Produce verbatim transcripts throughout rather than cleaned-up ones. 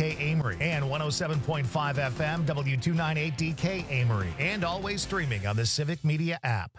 K Amory and one oh seven point five F M W two ninety-eight D K Amory, and always streaming on the Civic Media app.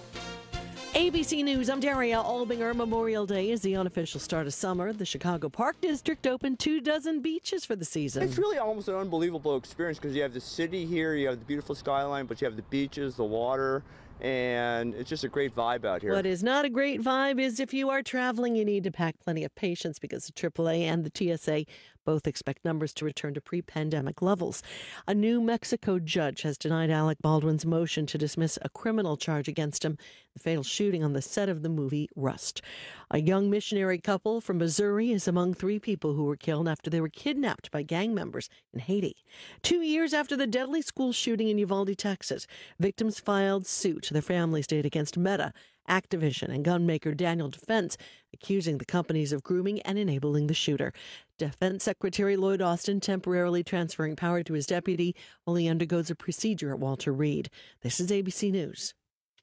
A B C News, I'm Daria Albinger. Memorial Day is the unofficial start of summer. The Chicago Park District opened two dozen beaches for the season. It's really almost an unbelievable experience because you have the city here, you have the beautiful skyline, but you have the beaches, the water, and it's just a great vibe out here. What is not a great vibe is if you are traveling, you need to pack plenty of patience because the triple A and the T S A both expect numbers to return to pre-pandemic levels. A New Mexico judge has denied Alec Baldwin's motion to dismiss a criminal charge against him, the fatal shooting on the set of the movie Rust. A young missionary couple from Missouri is among three people who were killed after they were kidnapped by gang members in Haiti. Two years after the deadly school shooting in Uvalde, Texas, victims filed suit. Their families did against Meta, Activision, and gunmaker Daniel Defense, accusing the companies of grooming and enabling the shooter. Defense Secretary Lloyd Austin temporarily transferring power to his deputy while he undergoes a procedure at Walter Reed. This is A B C News.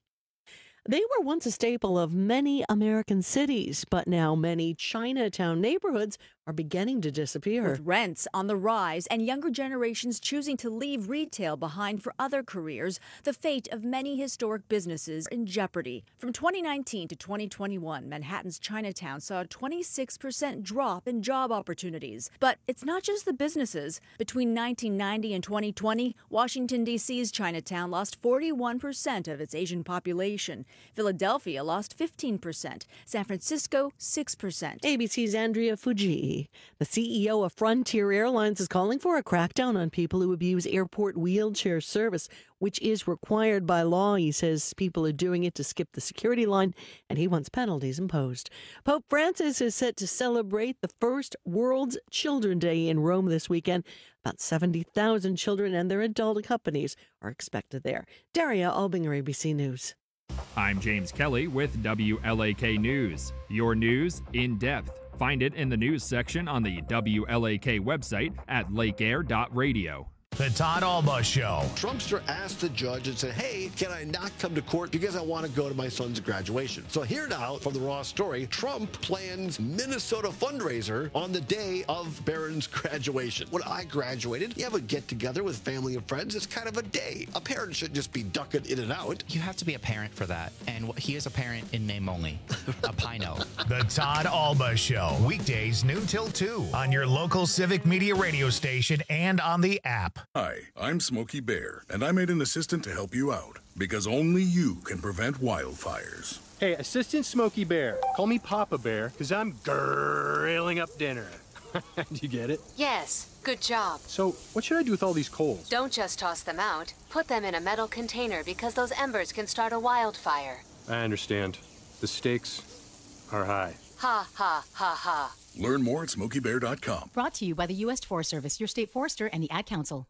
They were once a staple of many American cities, but now many Chinatown neighborhoods are beginning to disappear. With rents on the rise and younger generations choosing to leave retail behind for other careers, the fate of many historic businesses in jeopardy. From twenty nineteen to twenty twenty-one, Manhattan's Chinatown saw a twenty-six percent drop in job opportunities. But it's not just the businesses. Between nineteen ninety and twenty twenty, Washington, D C's Chinatown lost forty-one percent of its Asian population. Philadelphia lost fifteen percent. San Francisco, six percent. A B C's Andrea Fujii. The C E O of Frontier Airlines is calling for a crackdown on people who abuse airport wheelchair service, which is required by law. He says people are doing it to skip the security line, and he wants penalties imposed. Pope Francis is set to celebrate the first World's Children Day in Rome this weekend. About seventy thousand children and their adult companies are expected there. Daria Albinger, A B C News. I'm James Kelly with W L A K News. Your news in depth. Find it in the news section on the W L A K website at lake air dot radio. The Todd Alba Show. Trumpster asked the judge and said, hey, can I not come to court because I want to go to my son's graduation? So here now from the Raw story, Trump plans Minnesota fundraiser on the day of Barron's graduation. When I graduated, you have a get-together with family and friends. It's kind of a day. A parent should just be ducking in and out. You have to be a parent for that. And he is a parent in name only. A Pino. The Todd Alba Show. Weekdays noon till two on your local Civic Media radio station and on the app. Hi, I'm Smokey Bear, and I made an assistant to help you out, because only you can prevent wildfires. Hey, Assistant Smokey Bear, call me Papa Bear, because I'm grilling up dinner. Do you get it? Yes, good job. So, what should I do with all these coals? Don't just toss them out. Put them in a metal container, because those embers can start a wildfire. I understand. The stakes are high. Ha, ha, ha, ha. Learn more at smokey bear dot com. Brought to you by the U S Forest Service, your state forester, and the Ad Council.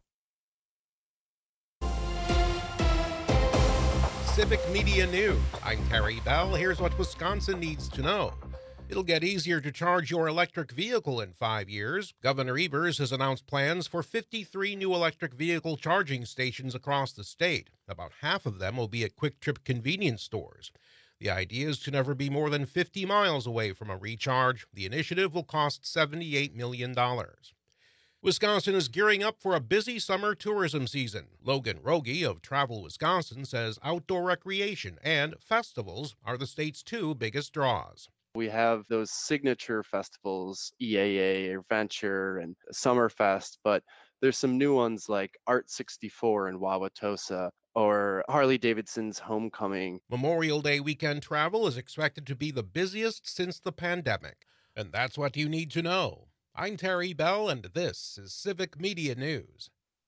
Civic Media News. I'm Terry Bell. Here's what Wisconsin needs to know. It'll get easier to charge your electric vehicle in five years. Governor Evers has announced plans for fifty-three new electric vehicle charging stations across the state. About half of them will be at Quick Trip convenience stores. The idea is to never be more than fifty miles away from a recharge. The initiative will cost seventy-eight million dollars. Wisconsin is gearing up for a busy summer tourism season. Logan Rogie of Travel Wisconsin says outdoor recreation and festivals are the state's two biggest draws. We have those signature festivals, E A A, Adventure, and Summerfest, but there's some new ones like Art sixty-four in Wauwatosa or Harley-Davidson's Homecoming. Memorial Day weekend travel is expected to be the busiest since the pandemic, and that's what you need to know. I'm Terry Bell, and this is Civic Media News.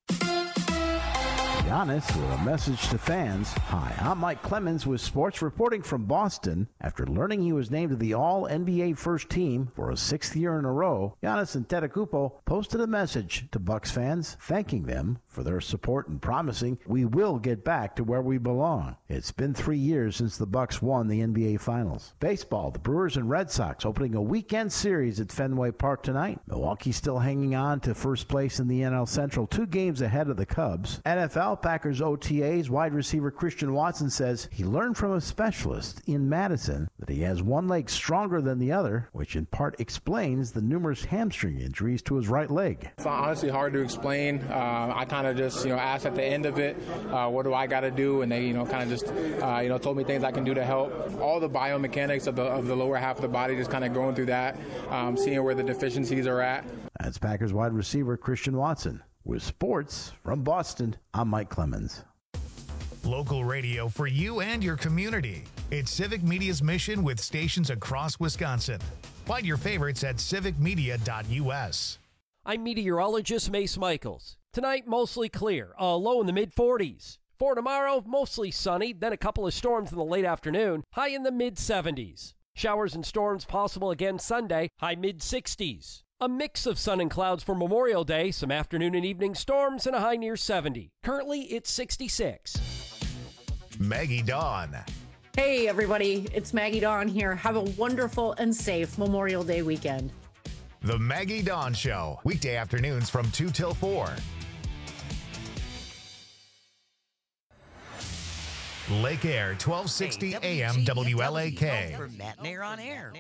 Giannis with a message to fans. Hi, I'm Mike Clemens with sports reporting from Boston. After learning he was named to the All-N B A first team for a sixth year in a row, Giannis Antetokounmpo posted a message to Bucks fans thanking them for their support and promising we will get back to where we belong. It's been three years since the Bucks won the N B A Finals. Baseball, the Brewers and Red Sox opening a weekend series at Fenway Park tonight. Milwaukee still hanging on to first place in the N L Central, two games ahead of the Cubs. N F L F L Packers O T As wide receiver Christian Watson says he learned from a specialist in Madison that he has one leg stronger than the other, which in part explains the numerous hamstring injuries to his right leg. It's honestly hard to explain. Uh, I kind of just, you know, asked at the end of it, uh, what do I got to do? And they, you know, kind of just, uh, you know, told me things I can do to help. All the biomechanics of the of the lower half of the body, just kind of going through that, um, seeing where the deficiencies are at. That's Packers wide receiver Christian Watson. With sports from Boston, I'm Mike Clemens. Local radio for you and your community. It's Civic Media's mission with stations across Wisconsin. Find your favorites at civic media dot u s. I'm meteorologist Mace Michaels. Tonight, mostly clear, a low in the mid forties. For tomorrow, mostly sunny, then a couple of storms in the late afternoon, high in the mid seventies. Showers and storms possible again Sunday, high mid sixties. A mix of sun and clouds for Memorial Day, some afternoon and evening storms, and a high near seventy. Currently, it's sixty-six. Maggie Dawn. Hey, everybody. It's Maggie Dawn here. Have a wonderful and safe Memorial Day weekend. The Maggie Dawn Show, weekday afternoons from two till four. Lake Air, twelve sixty A M W L A K. For Matinee on Air.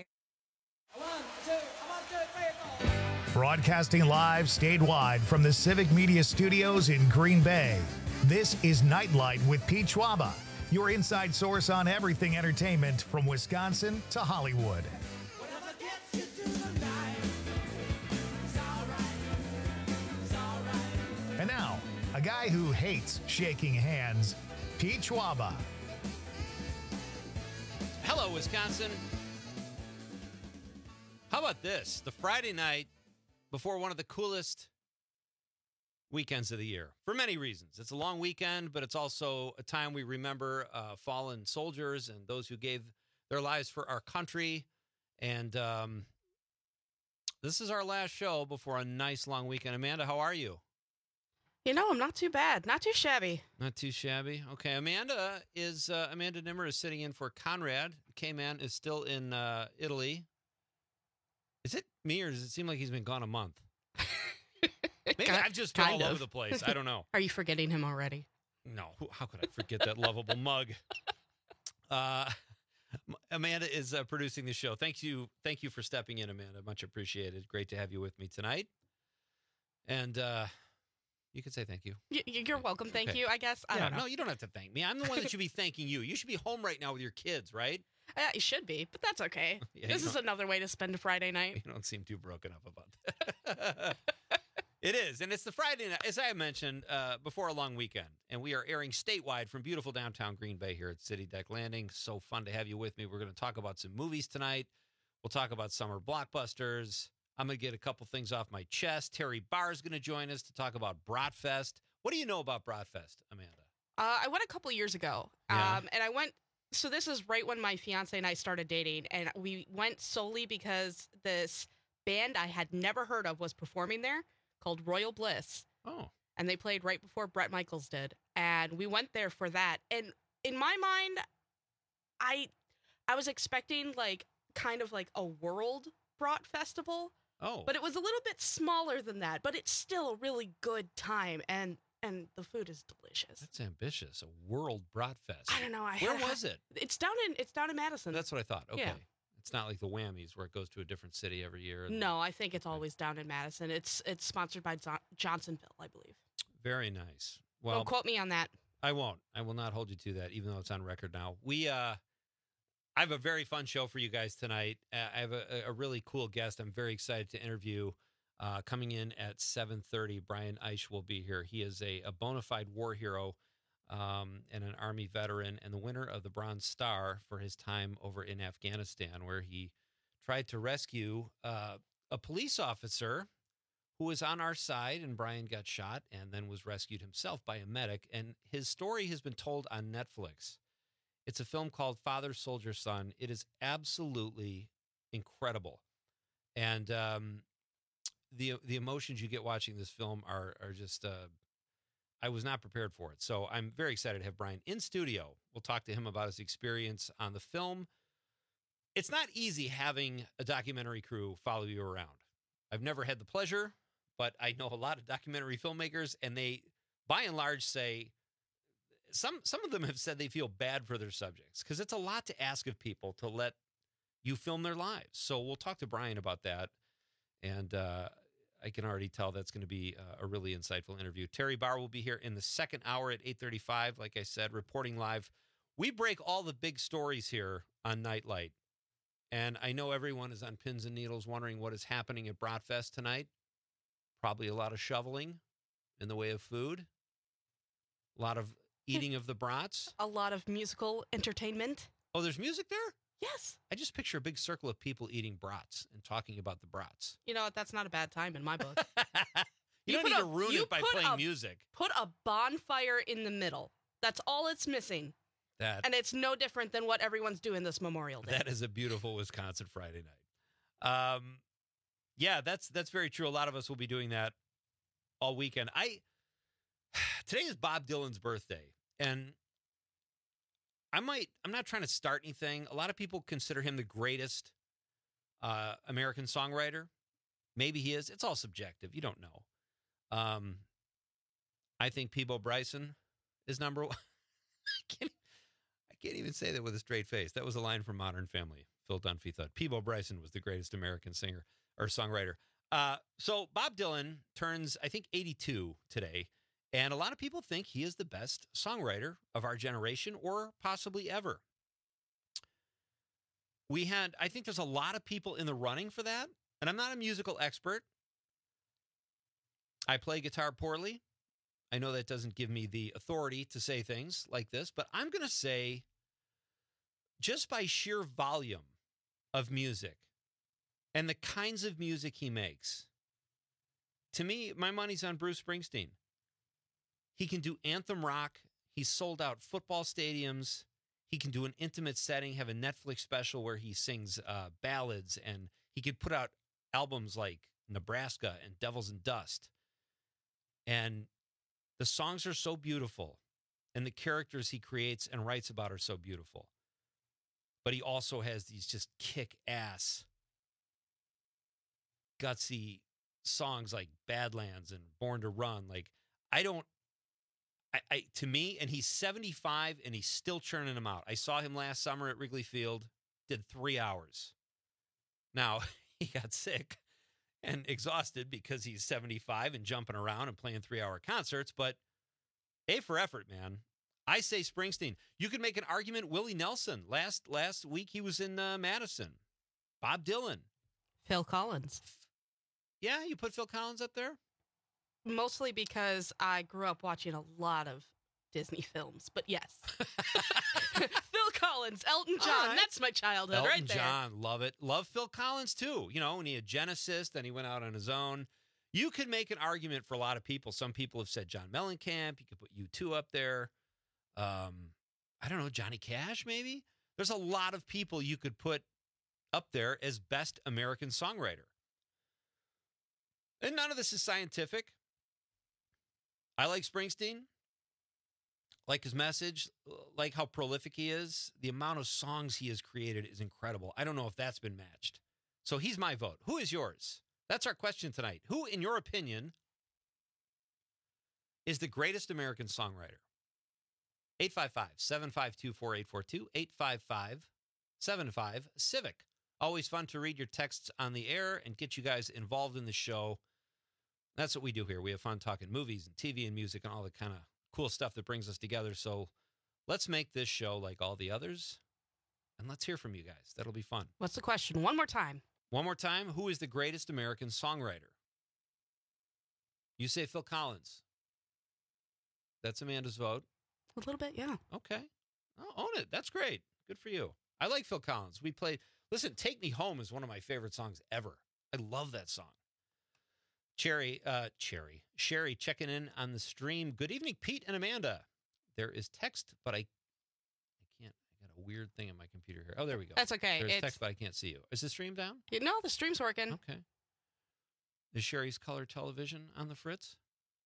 Broadcasting live statewide from the Civic Media Studios in Green Bay. This is Nightlight with Pete Schwaba, your inside source on everything entertainment from Wisconsin to Hollywood. And now, a guy who hates shaking hands, Pete Schwaba. Hello, Wisconsin. How about this? The Friday night before one of the coolest weekends of the year, for many reasons. It's a long weekend, but it's also a time we remember uh, fallen soldiers and those who gave their lives for our country. And um, this is our last show before a nice long weekend. Amanda, how are you? You know, I'm not too bad. Not too shabby. Not too shabby. Okay, Amanda is uh, Amanda Nimmer is sitting in for Conrad. K-Man is still in uh, Italy. Is it me, or does it seem like he's been gone a month? Maybe Kind- I've just been kind all of. over the place. I don't know. Are you forgetting him already? No. Who- How could I forget that lovable mug? Uh, Amanda is uh, producing the show. Thank you. Thank you for stepping in, Amanda. Much appreciated. Great to have you with me tonight. And uh, you can say thank you. Y- y- you're welcome. Thank Okay. you, I guess. I Yeah, don't know. no, you don't have to thank me. I'm the one that should be thanking you. You should be home right now with your kids, right? Uh, you should be, but that's okay. Yeah, this you is don't- another way to spend a Friday night. You don't seem too broken up about that. It is, and it's the Friday night, as I mentioned, uh, before a long weekend. And we are airing statewide from beautiful downtown Green Bay here at City Deck Landing. So fun to have you with me. We're going to talk about some movies tonight. We'll talk about summer blockbusters. I'm going to get a couple things off my chest. Terry Barr is going to join us to talk about Bratfest. What do you know about Bratfest, Amanda? Uh, I went a couple years ago, Yeah. um, and I went. So this is right when my fiance and I started dating, and we went solely because this band I had never heard of was performing there, called Royal Bliss. Oh. And they played right before Bret Michaels did, and we went there for that. And in my mind, I, I was expecting like kind of like a world brat festival. Oh. But it was a little bit smaller than that. But it's still a really good time, and and the food is delicious. That's ambitious. A World Bratfest. I don't know. I Where had- was it? It's down in it's down in Madison. That's what I thought. Okay. Yeah. It's not like the Whammies where it goes to a different city every year. No, I think it's always down in Madison. It's it's sponsored by Zo- Johnsonville, I believe. Very nice. Well, Don't quote me on that. I won't. I will not hold you to that, even though it's on record now. We, uh, I have a very fun show for you guys tonight. Uh, I have a, a really cool guest. I'm very excited to interview. Uh, coming in at seven thirty, Brian Eisch will be here. He is a, a bona fide war hero um, and an Army veteran, and the winner of the Bronze Star for his time over in Afghanistan, where he tried to rescue uh, a police officer who was on our side, and Brian got shot and then was rescued himself by a medic. And his story has been told on Netflix. It's a film called Father, Soldier, Son. It is absolutely incredible. And um, the the emotions you get watching this film are are just, uh, I was not prepared for it. So I'm very excited to have Brian in studio. We'll talk to him about his experience on the film. It's not easy having a documentary crew follow you around. I've never had the pleasure, but I know a lot of documentary filmmakers, and they, by and large, say some some of them have said they feel bad for their subjects because it's a lot to ask of people to let you film their lives. So we'll talk to Brian about that. And uh, I can already tell that's going to be uh, a really insightful interview. Terry Barr will be here in the second hour at eight thirty-five, like I said, reporting live. We break all the big stories here on Nightlight. And I know everyone is on pins and needles wondering what is happening at Bratfest tonight. Probably a lot of shoveling in the way of food. A lot of eating of the brats. A lot of musical entertainment. Oh, there's music there? Yes. I just picture a big circle of people eating brats and talking about the brats. You know what? That's not a bad time in my book. you, you don't need a, to ruin it by playing a, music. Put a bonfire in the middle. That's all it's missing. That and it's no different than what everyone's doing this Memorial Day. That is a beautiful Wisconsin Friday night. Um, yeah, that's that's very true. A lot of us will be doing that all weekend. I today is Bob Dylan's birthday, and I might. I'm not trying to start anything. A lot of people consider him the greatest uh, American songwriter. Maybe he is. It's all subjective. You don't know. Um, I think Peabo Bryson is number one. I can't. I can't even say that with a straight face. That was a line from Modern Family. Phil Dunphy thought Peabo Bryson was the greatest American singer or songwriter. Uh, so Bob Dylan turns, I think, eighty-two today. And a lot of people think he is the best songwriter of our generation or possibly ever. We had, I think there's a lot of people in the running for that. And I'm not a musical expert. I play guitar poorly. I know that doesn't give me the authority to say things like this, but I'm going to say just by sheer volume of music and the kinds of music he makes, to me, my money's on Bruce Springsteen. He can do anthem rock. He's sold out football stadiums. He can do an intimate setting, have a Netflix special where he sings uh, ballads, and he could put out albums like Nebraska and Devils and Dust. And the songs are so beautiful, and the characters he creates and writes about are so beautiful. But he also has these just kick-ass, gutsy songs like Badlands and Born to Run. Like, I don't, I, I to me, and he's seventy-five, and he's still churning them out. I saw him last summer at Wrigley Field, did three hours. Now, he got sick and exhausted because he's seventy-five and jumping around and playing three-hour concerts, but A for effort, man. I say Springsteen. You could make an argument Willie Nelson. Last last week he was in uh, Madison. Bob Dylan. Phil Collins. Yeah, you put Phil Collins up there? Mostly because I grew up watching a lot of Disney films, but yes. Phil Collins, Elton John, right. That's my childhood Elton right there. Elton John, love it. Love Phil Collins too. You know, when he had Genesis, then he went out on his own. You could make an argument for a lot of people. Some people have said John Mellencamp. You could put U two up there. Um, I don't know, Johnny Cash maybe? There's a lot of people you could put up there as best American songwriter. And none of this is scientific. I like Springsteen. Like his message, like how prolific he is. The amount of songs he has created is incredible. I don't know if that's been matched. So he's my vote. Who is yours? That's our question tonight. Who, in your opinion, is the greatest American songwriter? eight five five, seven five two, four eight four two, eight five five, seven five, Civic. Always fun to read your texts on the air and get you guys involved in the show. That's what we do here. We have fun talking movies and T V and music and all the kind of cool stuff that brings us together. So let's make this show like all the others, and let's hear from you guys. That'll be fun. What's the question? One more time. One more time. Who is the greatest American songwriter? You say Phil Collins. That's Amanda's vote. A little bit, yeah. Okay. I'll own it. That's great. Good for you. I like Phil Collins. We played, listen, Take Me Home is one of my favorite songs ever. I love that song. Cherry, uh, Cherry, Sherry checking in on the stream. Good evening, Pete and Amanda. There is text, but I, I can't, I got a weird thing on my computer here. Oh, there we go. That's okay. There's it's, text, but I can't see you. Is the stream down? You no, the stream's working. Okay. Is Sherry's color television on the fritz?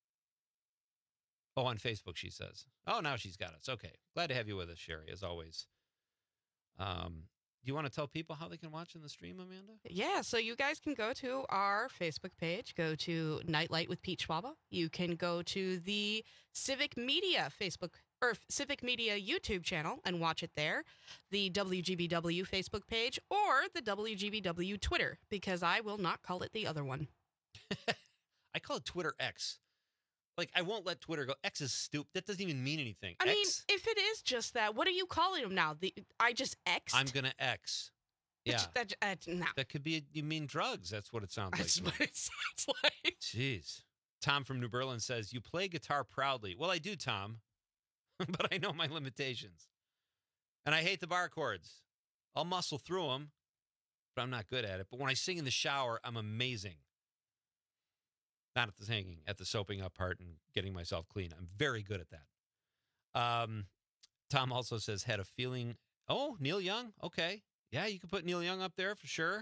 Oh, on Facebook, she says. Oh, now she's got us. Okay. Glad to have you with us, Sherry, as always. Um, do you want to tell people how they can watch in the stream, Amanda? Yeah, so you guys can go to our Facebook page, go to Nightlight with Pete Schwaba. You can go to the Civic Media Facebook or Civic Media YouTube channel and watch it there, the W G B W Facebook page, or the W G B W Twitter, because I will not call it the other one. I call it Twitter X. Like, I won't let Twitter go. X is stupid. That doesn't even mean anything. I X, mean, if it is just that, what are you calling them now? The I just X'd? I'm going to X. Yeah. That, uh, no. That could be, you mean drugs. That's what it sounds like. That's what it sounds like. Jeez. Tom from New Berlin says, you play guitar proudly. Well, I do, Tom, but I know my limitations. And I hate the bar chords. I'll muscle through them, but I'm not good at it. But when I sing in the shower, I'm amazing. Not at the singing, at the soaping up part and getting myself clean. I'm very good at that. Um, Tom also says, had a feeling. Oh, Neil Young. Okay. Yeah, you can put Neil Young up there for sure.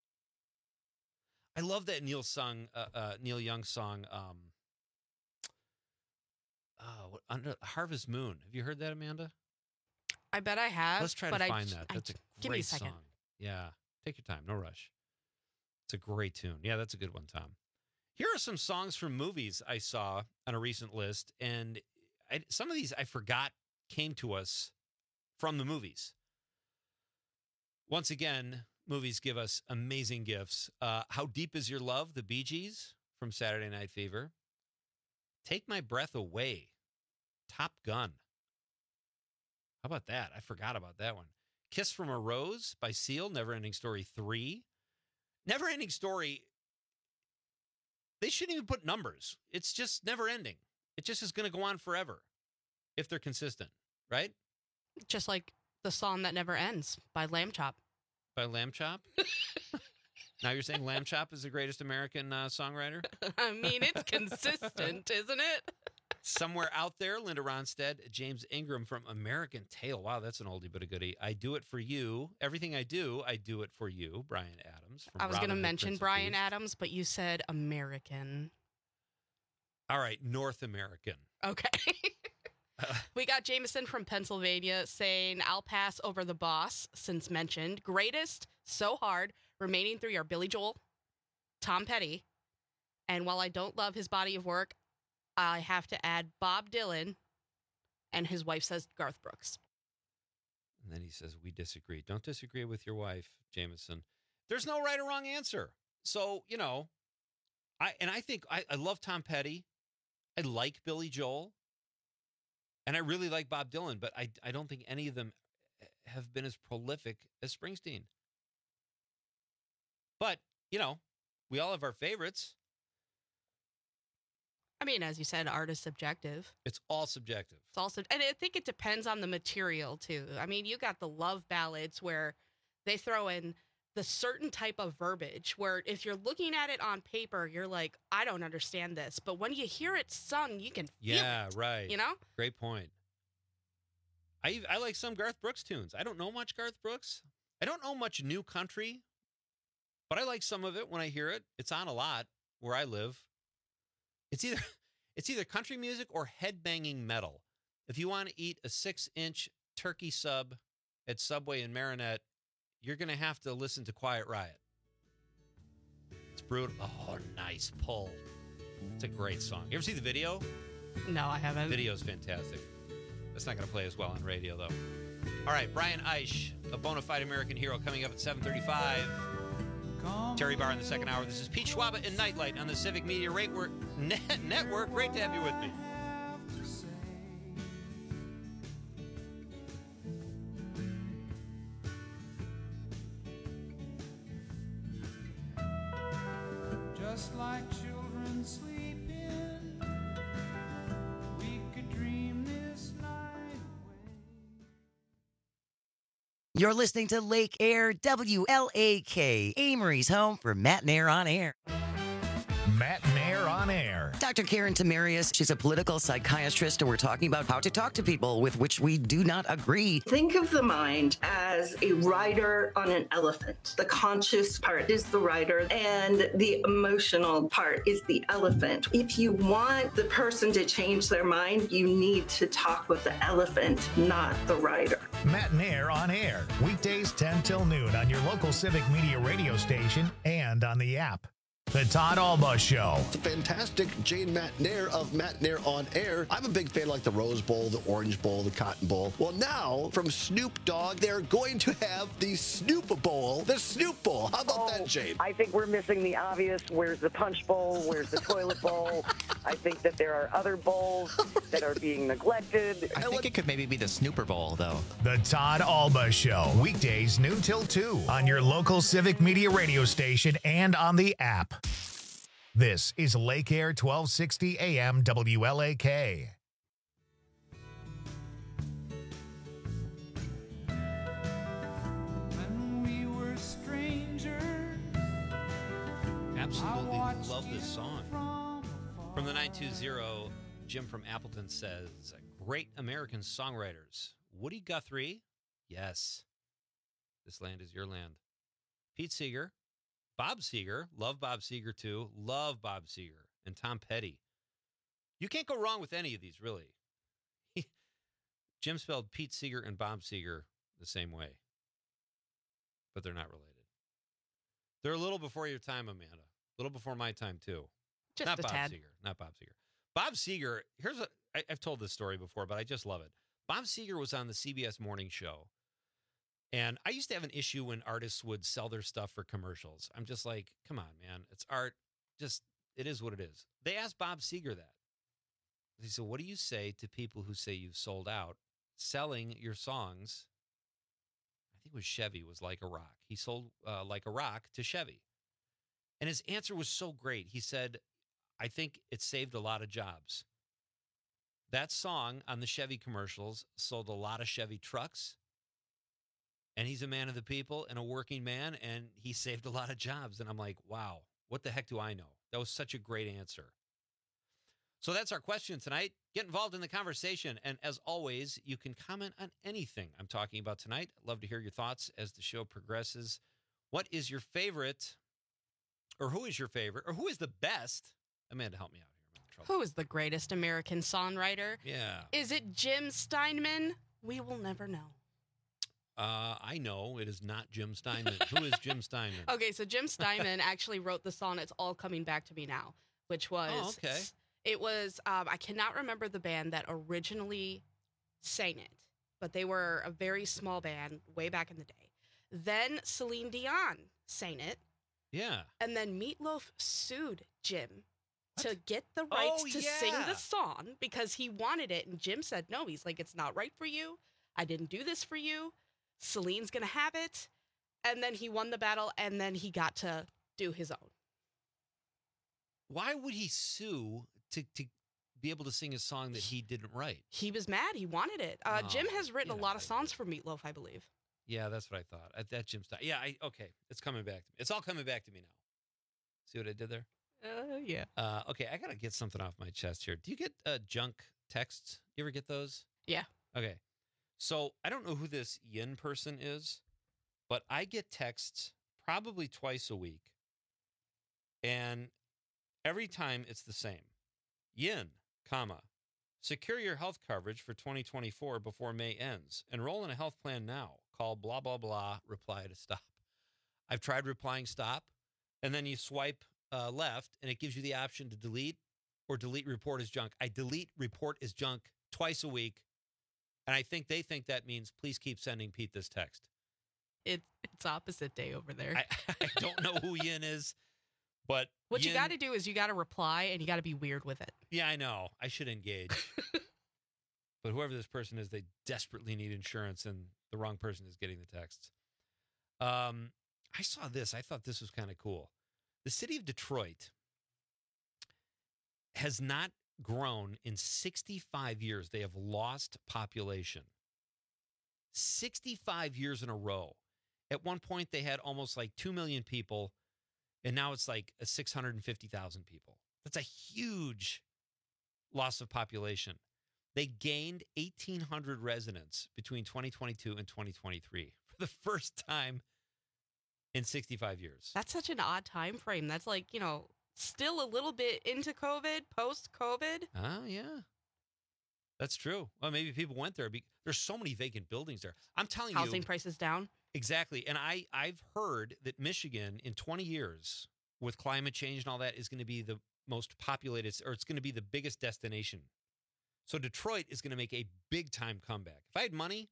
I love that Neil song, uh, uh, Neil Young song, um, uh, what, under Harvest Moon. Have you heard that, Amanda? I bet I have. Let's try but to I, find that. I, That's a give me great a second. song. Yeah, take your time. No rush. It's a great tune. Yeah, that's a good one, Tom. Here are some songs from movies I saw on a recent list, and I, some of these I forgot came to us from the movies. Once again, movies give us amazing gifts. Uh, How Deep Is Your Love? The Bee Gees from Saturday Night Fever. Take My Breath Away. Top Gun. How about that? I forgot about that one. Kiss from a Rose by Seal. Neverending Story three. Neverending Story, they shouldn't even put numbers. It's just never ending. It just is going to go on forever if they're consistent, right? Just like the song that never ends by Lamb Chop. By Lamb Chop? Now you're saying Lamb Chop is the greatest American uh, songwriter? I mean, it's consistent, isn't it? Somewhere out there, Linda Ronstadt, James Ingram from American Tail. Wow, that's an oldie but a goodie. I Do It For You. Everything I do, I do it for you. Brian Adams. From I was going to Robin Hood, mention Prince of Brian Thieves. Adams, but you said American. All right, North American. Okay. We got Jameson from Pennsylvania saying, I'll pass over The Boss, since mentioned. Greatest, So Hard. Remaining three are Billy Joel, Tom Petty, and while I don't love his body of work, I have to add Bob Dylan, and his wife says Garth Brooks. And then he says, we disagree. Don't disagree with your wife, Jameson. There's no right or wrong answer. So, you know, I and I think I, I love Tom Petty. I like Billy Joel. And I really like Bob Dylan, but I, I don't think any of them have been as prolific as Springsteen. But, you know, we all have our favorites. I mean, as you said, art is subjective. It's all subjective. It's also, and I think it depends on the material too. I mean, you got the love ballads where they throw in the certain type of verbiage where if you're looking at it on paper, you're like, I don't understand this. But when you hear it sung, you can feel Yeah, it. right. You know? Great point. I I like some Garth Brooks tunes. I don't know much Garth Brooks. I don't know much new country, but I like some of it when I hear it. It's on a lot where I live. It's either it's either country music or headbanging metal. If you want to eat a six-inch turkey sub at Subway in Marinette, you're going to have to listen to Quiet Riot. It's brutal. Oh, nice pull. It's a great song. You ever see the video? No, I haven't. The video's fantastic. That's not going to play as well on radio, though. All right, Brian Eisch, a bona fide American hero, coming up at seven thirty-five. Terry Barr in the second hour. This is Pete Schwaba and Nightlight on the Civic Media Network. Network. Great to have you with me. Just like children sleeping, we could dream this night away. You're listening to Lake Air W L A K, Amory's home for Matt and Air on Air. Matt and Air on Air. Doctor Karen Tamarius, she's a political psychiatrist, and we're talking about how to talk to people with which we do not agree. Think of the mind as a rider on an elephant. The conscious part is the rider, and the emotional part is the elephant. If you want the person to change their mind, you need to talk with the elephant, not the rider. Matt and Air on Air. Weekdays ten till noon on your local Civic Media radio station and on the app. The Todd Alba Show. The fantastic Jane Matt Nair of Matt Nair on Air. I'm a big fan like the Rose Bowl, the Orange Bowl, the Cotton Bowl. Well, now from Snoop Dogg, they're going to have the Snoop Bowl, the Snoop Bowl. How about oh, that, Jane? I think we're missing the obvious. Where's the Punch Bowl? Where's the Toilet Bowl? I think that there are other bowls that are being neglected. I think it could maybe be the Snooper Bowl, though. The Todd Alba Show. Weekdays noon till two on your local Civic Media radio station and on the app. This is Lake Air twelve sixty A M W L A K. When we were strangers, Absolutely love this song. From the nine two zero, Jim from Appleton says, great American songwriters. Woody Guthrie, yes. This land is your land. Pete Seeger, Bob Seger, love Bob Seger too, love Bob Seger, and Tom Petty. You can't go wrong with any of these, really. Jim spelled Pete Seeger and Bob Seger the same way, but they're not related. They're a little before your time, Amanda. A little before my time, too. Just not a Bob tad. Seger. Not Bob Seger. Bob Seger, here's a, I, I've told this story before, but I just love it. Bob Seger was on the C B S morning show. And I used to have an issue when artists would sell their stuff for commercials. I'm just like, come on, man. It's art. Just, it is what it is. They asked Bob Seger that. He said, what do you say to people who say you've sold out selling your songs? I think it was Chevy was Like a Rock. He sold uh, Like a Rock to Chevy. And his answer was so great. He said, I think it saved a lot of jobs. That song on the Chevy commercials sold a lot of Chevy trucks. And he's a man of the people and a working man, and he saved a lot of jobs. And I'm like, wow, what the heck do I know? That was such a great answer. So that's our question tonight. Get involved in the conversation. And as always, you can comment on anything I'm talking about tonight. I'd love to hear your thoughts as the show progresses. What is your favorite, or who is your favorite, or who is the best? Amanda, help me out here. I'm in trouble. Who is the greatest American songwriter? Yeah. Is it Jim Steinman? We will never know. Uh, I know it is not Jim Steinman. Who is Jim Steinman? Okay, so Jim Steinman actually wrote the song It's All Coming Back to Me Now, which was, Oh, okay. it was, um, I cannot remember the band that originally sang it, but they were a very small band way back in the day. Then Celine Dion sang it, Yeah. and then Meatloaf sued Jim to get the rights Oh, to sing yeah. the song because he wanted it, and Jim said no. He's like, it's not right for you. I didn't do this for you. Celine's going to have it. And then he won the battle, and then he got to do his own. Why would he sue to, to be able to sing a song that he didn't write? He was mad. He wanted it. Uh, Oh, Jim has written yeah, a lot of songs for Meatloaf, I believe. Yeah, that's what I thought. Uh, That Jim Stein. Yeah, I, okay. It's coming back to me. It's all coming back to me now. See what I did there? Uh, yeah. Uh, okay, I got to get something off my chest here. Do you get uh, junk texts? You ever get those? Yeah. Okay. So I don't know who this Yin person is, but I get texts probably twice a week. And every time it's the same. Yin, comma, secure your health coverage for twenty twenty-four before May ends. Enroll in a health plan now. Call blah, blah, blah, reply to stop. I've tried replying stop, and then you swipe uh, left, and it gives you the option to delete or delete report as junk. I delete report as junk twice a week. And I think they think that means please keep sending Pete this text. It, it's opposite day over there. I, I don't know who Yin is, but what you Yin- got to do is you got to reply, and you got to be weird with it. Yeah, I know. I should engage. But whoever this person is, they desperately need insurance, and the wrong person is getting the texts. Um, I saw this. I thought this was kind of cool. The city of Detroit has not grown in sixty-five years. They have lost population. sixty-five years in a row. At one point, they had almost like two million people, and now it's like six hundred fifty thousand people. That's a huge loss of population. They gained eighteen hundred residents between twenty twenty-two and twenty twenty-three for the first time in sixty-five years. That's such an odd time frame. That's like, you know, still a little bit into COVID, post-COVID. Oh, yeah. That's true. Well, maybe people went there. Be- There's so many vacant buildings there. I'm telling you. Housing prices down. Exactly. And I, I've heard that Michigan in twenty years, with climate change and all that, is going to be the most populated, or it's going to be the biggest destination. So Detroit is going to make a big time comeback. If I had money,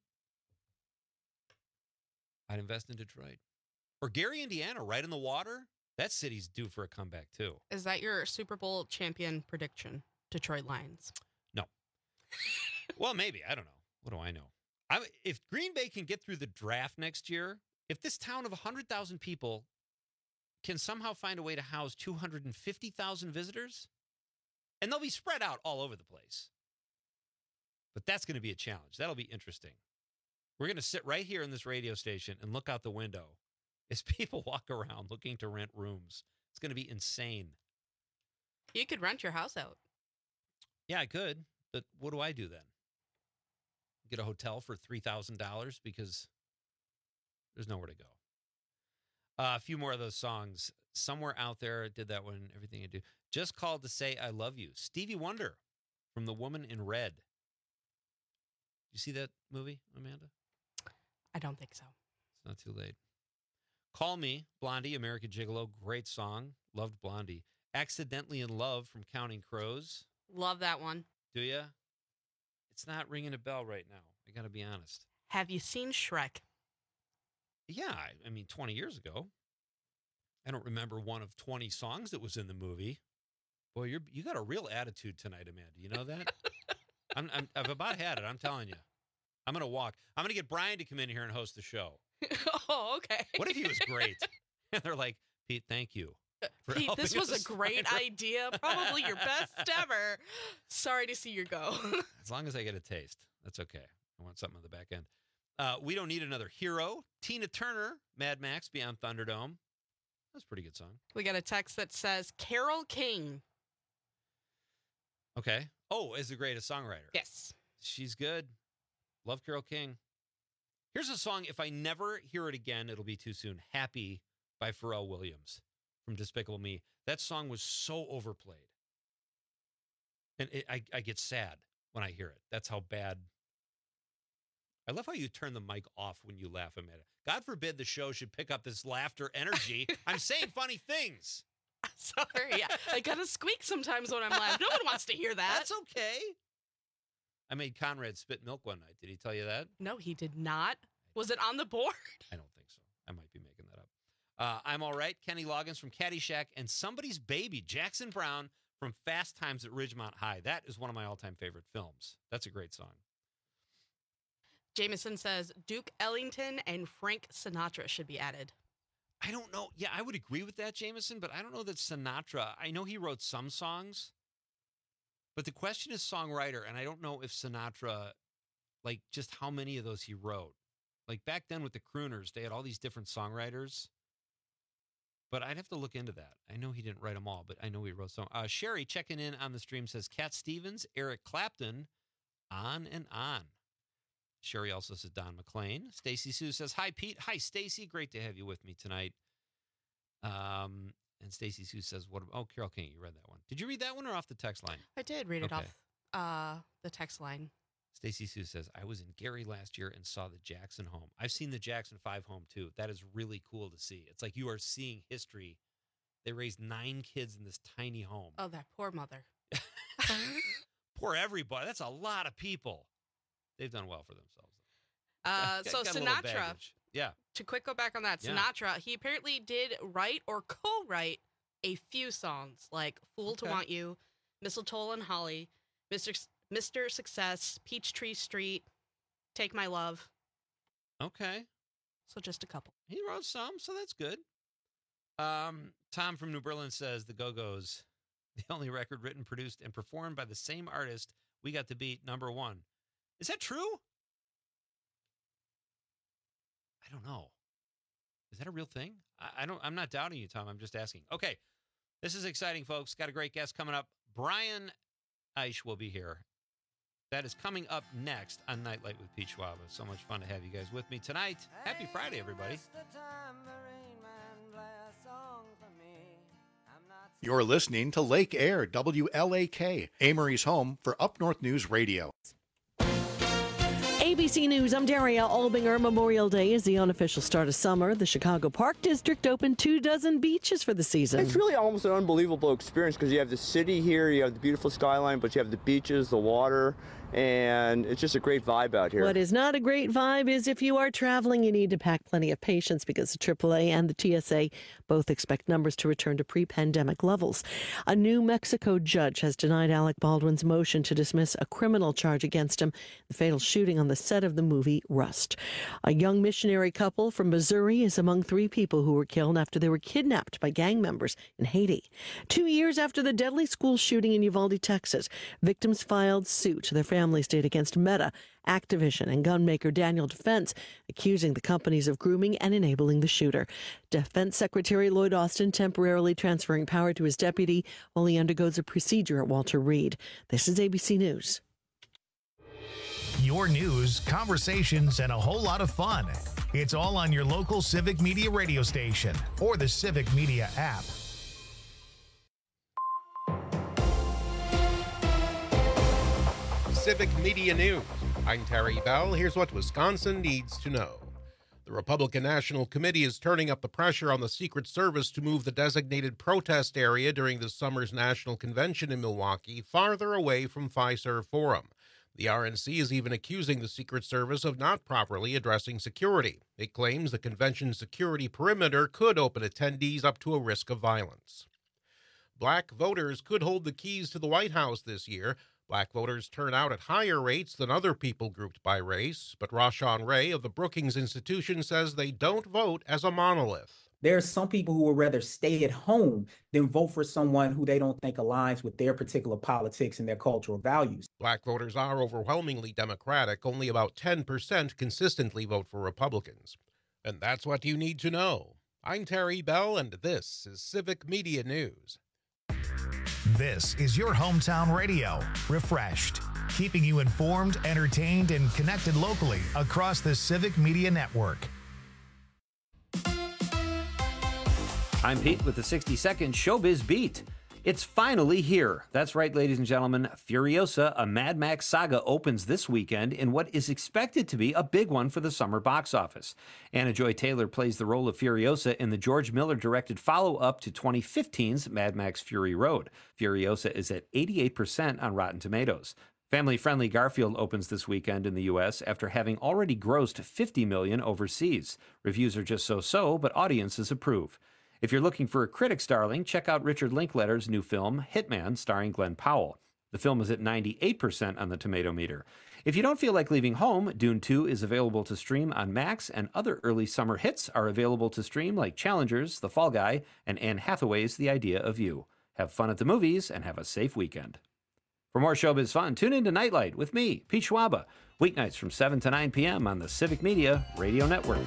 I'd invest in Detroit. Or Gary, Indiana, right in the water. That city's due for a comeback too. Is that your Super Bowl champion prediction? Detroit Lions. No. Well, maybe. I don't know. What do I know? I, if Green Bay can get through the draft next year, if this town of one hundred thousand people can somehow find a way to house two hundred fifty thousand visitors, and they'll be spread out all over the place. But that's going to be a challenge. That'll be interesting. We're going to sit right here in this radio station and look out the window as people walk around looking to rent rooms. It's going to be insane. You could rent your house out. Yeah, I could. But what do I do then? Get a hotel for three thousand dollars because there's nowhere to go. Uh, a few more of those songs. Somewhere out there did that one, Everything I Do. Just Called to Say I Love You. Stevie Wonder from The Woman in Red. You see that movie, Amanda? I don't think so. It's not too late. Call Me, Blondie, American Gigolo. Great song. Loved Blondie. Accidentally in Love from Counting Crows. Love that one. Do you? It's not ringing a bell right now. I got to be honest. Have you seen Shrek? Yeah, I- I mean, twenty years ago. I don't remember one of twenty songs that was in the movie. Boy, you're you got a real attitude tonight, Amanda. You know that? I'm, I'm, I've about had it. I'm telling you. I'm going to walk. I'm going to get Brian to come in here and host the show. Oh, okay. What if he was great? And they're like, Pete, thank you. for Pete, this helping was a us great find- idea. Probably your best ever. Sorry to see you go. As long as I get a taste, that's okay. I want something on the back end. Uh, we Don't Need Another Hero. Tina Turner, Mad Max, Beyond Thunderdome. That's a pretty good song. We got a text that says Carole King. Okay. Oh, is the greatest songwriter. Yes. She's good. Love Carole King. Here's a song, if I never hear it again, it'll be too soon. Happy by Pharrell Williams from Despicable Me. That song was so overplayed. And it, I, I get sad when I hear it. That's how bad. I love how you turn the mic off when you laugh, Amanda. God forbid the show should pick up this laughter energy. I'm saying funny things. Sorry. Yeah. I got to squeak sometimes when I'm laughing. No one wants to hear that. That's okay. I made Conrad spit milk one night. Did he tell you that? No, he did not. Was it on the board? I don't think so. I might be making that up. Uh, I'm All Right. Kenny Loggins from Caddyshack. And Somebody's Baby, Jackson Browne from Fast Times at Ridgemont High. That is one of my all-time favorite films. That's a great song. Jameson says Duke Ellington and Frank Sinatra should be added. I don't know. Yeah, I would agree with that, Jameson, but I don't know that Sinatra, I know he wrote some songs, but the question is songwriter, and I don't know if Sinatra, like, just how many of those he wrote. Like, back then with the crooners, they had all these different songwriters, but I'd have to look into that. I know he didn't write them all, but I know he wrote some. Uh, Sherry checking in on the stream says Cat Stevens, Eric Clapton, on and on. Sherry also says Don McLean. Stacy Sue says, hi, Pete. Hi, Stacy. Great to have you with me tonight. Um, and Stacy Sue says, "What? Oh, Carole King, you read that one. Did you read that one or off the text line?" I did read it Okay. off uh, the text line. Stacy Sue says, I was in Gary last year and saw the Jackson home. I've seen the Jackson five home, too. That is really cool to see. It's like you are seeing history. They raised nine kids in this tiny home. Oh, that poor mother. Poor everybody. That's a lot of people. They've done well for themselves. Uh, Got- so got a little Sinatra, baggage. Yeah. to quick go back on that, Yeah. Sinatra, he apparently did write or co-write a few songs like Fool to Okay. Want You, Mistletoe and Holly, Mister S- Mister Success, Peachtree Street, Take My Love. Okay. So just a couple. He wrote some, so that's good. Um, Tom from New Berlin says the Go-Go's, the only record written, produced, and performed by the same artist we got to beat number one. Is that true? I don't know. Is that a real thing? I, I don't. I'm not doubting you, Tom. I'm just asking. Okay, this is exciting, folks. Got a great guest coming up. Brian Eisch will be here. That is coming up next on Nightlight with Pete Schwab. It's so much fun to have you guys with me tonight. Happy Friday, everybody. You're listening to Lake Air, W L A K, Amory's home for Up North News Radio. A B C News, I'm Daria Albinger. Memorial Day is the unofficial start of summer. The Chicago Park District opened two dozen beaches for the season. It's really almost an unbelievable experience because you have the city here, you have the beautiful skyline, but you have the beaches, the water, and it's just a great vibe out here. What is not a great vibe is if you are traveling, you need to pack plenty of patience because the triple A and the T S A both expect numbers to return to pre-pandemic levels. A New Mexico judge has denied Alec Baldwin's motion to dismiss a criminal charge against him, the fatal shooting on the set of the movie Rust. A young missionary couple from Missouri is among three people who were killed after they were kidnapped by gang members in Haiti. Two years after the deadly school shooting in Uvalde, Texas, victims filed suit. Their families did against Meta, Activision, and gunmaker Daniel Defense, accusing the companies of grooming and enabling the shooter. Defense Secretary Lloyd Austin temporarily transferring power to his deputy while he undergoes a procedure at Walter Reed. This is A B C News. Your news, conversations, and a whole lot of fun. It's all on your local Civic Media radio station or the Civic Media app. Civic Media News. I'm Terry Bell. Here's what Wisconsin needs to know. The Republican National Committee is turning up the pressure on the Secret Service to move the designated protest area during this summer's national convention in Milwaukee farther away from Fiserv Forum. The R N C is even accusing the Secret Service of not properly addressing security. It claims the convention security perimeter could open attendees up to a risk of violence. Black voters could hold the keys to the White House this year. Black voters turn out at higher rates than other people grouped by race, but Rashawn Ray of the Brookings Institution says they don't vote as a monolith. There are some people who would rather stay at home than vote for someone who they don't think aligns with their particular politics and their cultural values. Black voters are overwhelmingly Democratic. Only about ten percent consistently vote for Republicans. And that's what you need to know. I'm Terry Bell, and this is Civic Media News. This is your hometown radio, refreshed, keeping you informed, entertained, and connected locally across the Civic Media Network. I'm Pete with the sixty second Showbiz Beat. It's finally here. That's right, ladies and gentlemen. Furiosa, a Mad Max saga, opens this weekend in what is expected to be a big one for the summer box office. Anna Joy Taylor plays the role of Furiosa in the George Miller-directed follow-up to twenty fifteen's Mad Max Fury Road. Furiosa is at eighty-eight percent on Rotten Tomatoes. Family-friendly Garfield opens this weekend in the U S after having already grossed fifty million dollars overseas. Reviews are just so-so, but audiences approve. If you're looking for a critic's darling, check out Richard Linklater's new film, Hitman, starring Glenn Powell. The film is at ninety-eight percent on the tomato meter. If you don't feel like leaving home, Dune two is available to stream on Max, and other early summer hits are available to stream like Challengers, The Fall Guy, and Anne Hathaway's The Idea of You. Have fun at the movies and have a safe weekend. For more showbiz fun, tune in to Nightlight with me, Pete Schwaba, weeknights from seven to nine p.m. on the Civic Media Radio Network.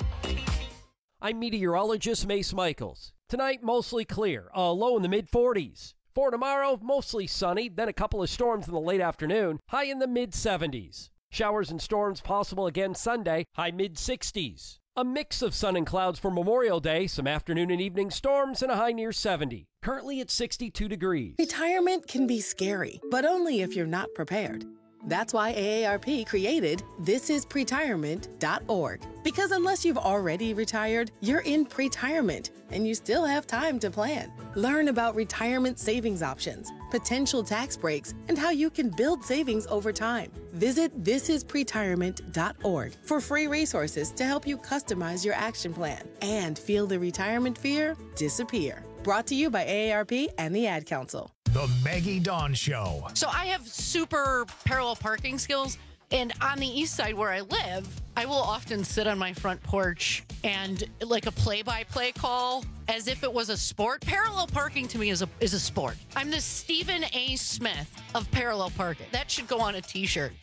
I'm meteorologist Mace Michaels. Tonight, mostly clear, a low in the mid forties. For tomorrow, mostly sunny, then a couple of storms in the late afternoon, high in the mid seventies. Showers and storms possible again Sunday, high mid sixties. A mix of sun and clouds for Memorial Day, some afternoon and evening storms, and a high near seventy. Currently at sixty-two degrees. Retirement can be scary, but only if you're not prepared. That's why A A R P created this is pretirement dot org. Because unless you've already retired, you're in pretirement, and you still have time to plan. Learn about retirement savings options, potential tax breaks, and how you can build savings over time. Visit this is pretirement dot org for free resources to help you customize your action plan and feel the retirement fear disappear. Brought to you by A A R P and the Ad Council. The Maggie Dawn Show. So I have super parallel parking skills, and on the east side where I live, I will often sit on my front porch and like a play-by-play call as if it was a sport. Parallel parking to me is a is a sport. I'm the Stephen A. Smith of parallel parking. That should go on a t-shirt.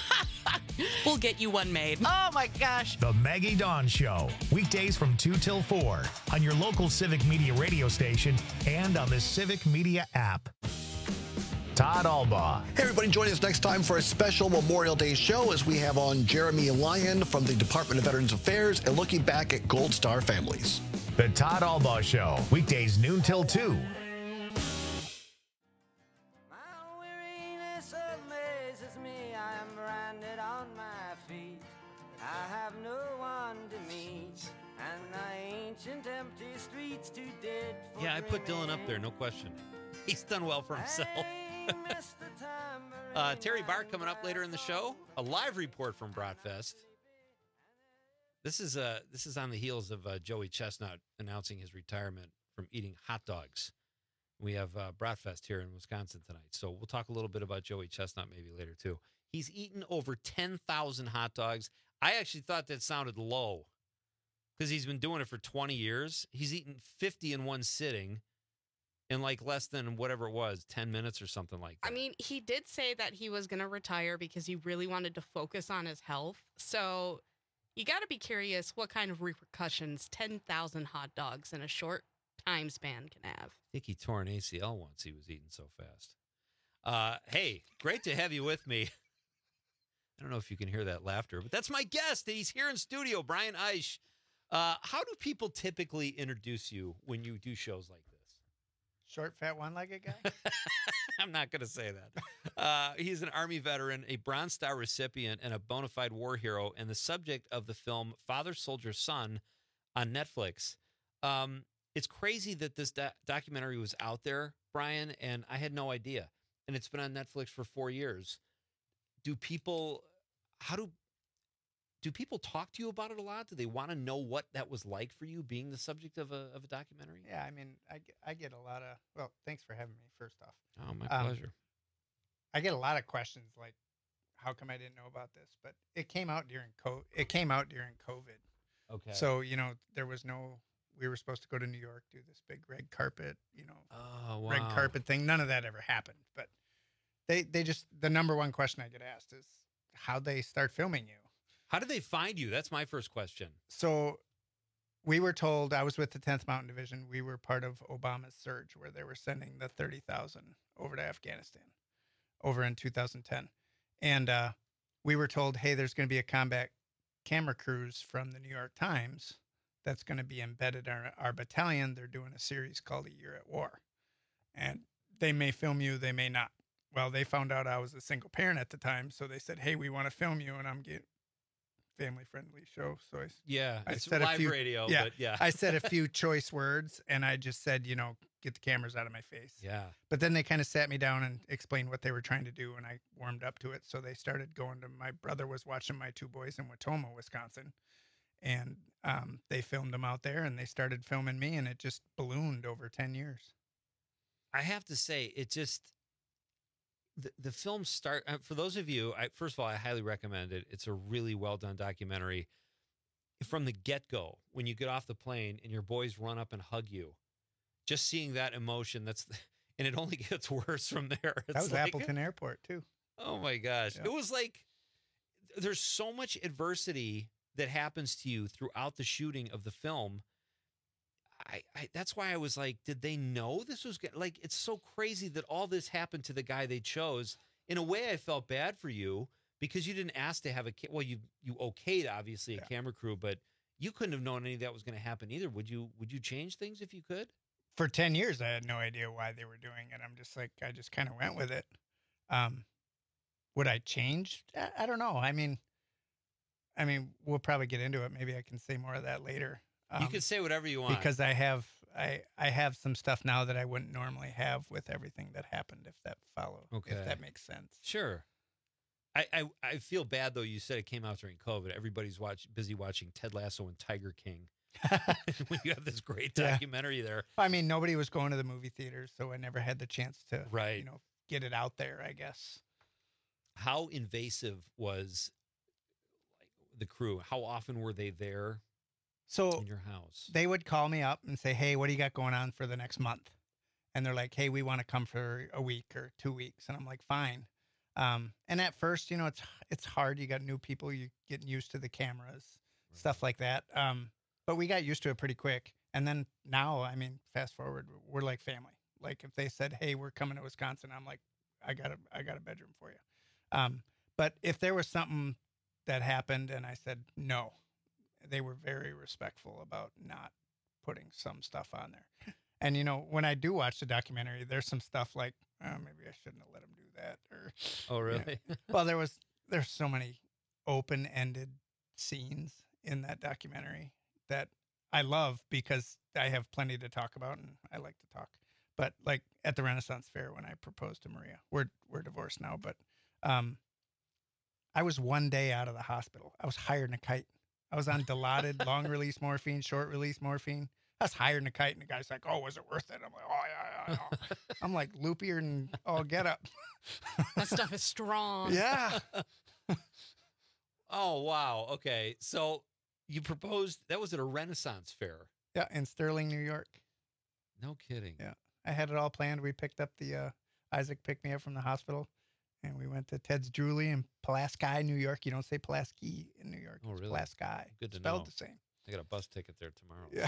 We'll get you one made. Oh my gosh. The Maggie Dawn Show. Weekdays from two till four on your local Civic Media radio station and on the Civic Media app. Todd Albaugh. Hey, everybody, join us next time for a special Memorial Day show as we have on Jeremy Lyon from the Department of Veterans Affairs and looking back at Gold Star families. The Todd Albaugh Show. Weekdays noon till two. I have no one to meet, and the ancient empty streets too dead. Yeah, I put Dylan up there, no question. He's done well for himself. uh, Terry Bart coming up later in the show. A live report from Bratfest. This is uh this is on the heels of uh, Joey Chestnut announcing his retirement from eating hot dogs. We have uh, Bratfest here in Wisconsin tonight, so we'll talk a little bit about Joey Chestnut maybe later too. He's eaten over ten thousand hot dogs. I actually thought that sounded low because he's been doing it for twenty years. He's eaten fifty in one sitting in like less than whatever it was, ten minutes or something like that. I mean, he did say that he was going to retire because he really wanted to focus on his health. So you got to be curious what kind of repercussions ten thousand hot dogs in a short time span can have. I think he tore an A C L once. He was eating so fast. Uh, hey, great to have you with me. I don't know if you can hear that laughter, but that's my guest. He's here in studio, Brian Eisch. Uh, how do people typically introduce you when you do shows like this? Short, fat, one-legged guy? I'm not going to say that. Uh, he's an Army veteran, a Bronze Star recipient, and a bona fide war hero, and the subject of the film Father, Soldier, Son on Netflix. Um, it's crazy that this do- documentary was out there, Brian, and I had no idea. And it's been on Netflix for four years. Do people, how do, do people talk to you about it a lot? Do they want to know what that was like for you being the subject of a of a documentary? Yeah, I mean, I, get- I get a lot of, well, thanks for having me, first off. Oh, my Um, pleasure. I get a lot of questions like, how come I didn't know about this? But it came out during co- it came out during COVID. Okay. So, you know, there was no, we were supposed to go to New York, do this big red carpet, you know, oh, wow. red carpet thing. None of that ever happened. But they, they just, the number one question I get asked is, how'd they start filming you? How did they find you? That's my first question. So we were told, I was with the tenth Mountain Division. We were part of Obama's surge where they were sending the thirty thousand over to Afghanistan over in two thousand ten. And uh, we were told, hey, there's going to be a combat camera crews from the New York Times that's going to be embedded in our, our battalion. They're doing a series called A Year at War. And they may film you, they may not. Well, they found out I was a single parent at the time, so they said, hey, we want to film you, and I'm getting family-friendly show. So I, Yeah, I it's said live a few, radio, yeah, but yeah. I said a few choice words, and I just said, you know, get the cameras out of my face. Yeah. But then they kind of sat me down and explained what they were trying to do, and I warmed up to it. So they started going to, my brother was watching My Two Boys in Watoma, Wisconsin, and um, they filmed them out there, and they started filming me, and it just ballooned over ten years. I have to say, it just, the, the film start, uh, for those of you, I, first of all, I highly recommend it. It's a really well done documentary. From the get-go, when you get off the plane and your boys run up and hug you, just seeing that emotion, that's, and it only gets worse from there. It's That was like, Appleton Airport, too. Oh my gosh. Yeah. It was like, there's so much adversity that happens to you throughout the shooting of the film. I, I that's why I was like, did they know this was get, like, it's so crazy that all this happened to the guy they chose. In a way, I felt bad for you because you didn't ask to have a, ca- well, you, you okayed obviously a Yeah. camera crew, but you couldn't have known any of that was going to happen either. Would you, would you change things if you could? For ten years, I had no idea why they were doing it. I'm just like, I just kind of went with it. Um, would I change? I, I don't know. I mean, I mean, we'll probably get into it. Maybe I can say more of that later. you Um, can say whatever you want. because I have I I have some stuff now that I wouldn't normally have with everything that happened. If that follow, Okay. if that makes sense. Sure. I, I, I feel bad, though. You said it came out during COVID. Everybody's watch, busy watching Ted Lasso and Tiger King. When you have this great Yeah. documentary there. I mean, nobody was going to the movie theaters, so I never had the chance to, Right. you know, get it out there, I guess. How invasive was like the crew? How often were they there So in your house? they would call me up and say, hey, what do you got going on for the next month? And they're like, hey, we want to come for a week or two weeks. And I'm like, fine. Um, and at first, you know, it's it's hard. You got new people, you getting used to the cameras, stuff like that. Um, but we got used to it pretty quick. And then now, I mean, fast forward, we're like family. Like if they said, hey, we're coming to Wisconsin, I'm like, I got a I got a bedroom for you. Um, but if there was something that happened and I said no, they were very respectful about not putting some stuff on there. And, you know, when I do watch the documentary, there's some stuff like, oh, maybe I shouldn't have let him do that. Or, Oh, you know. really? Well, there was, there's so many open-ended scenes in that documentary that I love because I have plenty to talk about and I like to talk. But like at the Renaissance Fair when I proposed to Maria, we're we're divorced now, but um, I was one day out of the hospital. I was higher than a kite. I was on Dilaudid, long release morphine, short release morphine. I was higher than a kite, and the guy's like, "Oh, was it worth it?" I'm like, "Oh yeah, yeah, yeah." I'm like loopier than all get up. That stuff is strong. Yeah. Oh wow. Okay, so you proposed. That was at a Renaissance Fair. Yeah, in Sterling, New York. No kidding. Yeah, I had it all planned. We picked up the uh, Isaac picked me up from the hospital, and we went to Ted's Jewelry in Pulaski, New York. You don't say Pulaski in New York. Oh, It's really? Pulaski. Good to Spelled know. the same. I got a bus ticket there tomorrow. Yeah.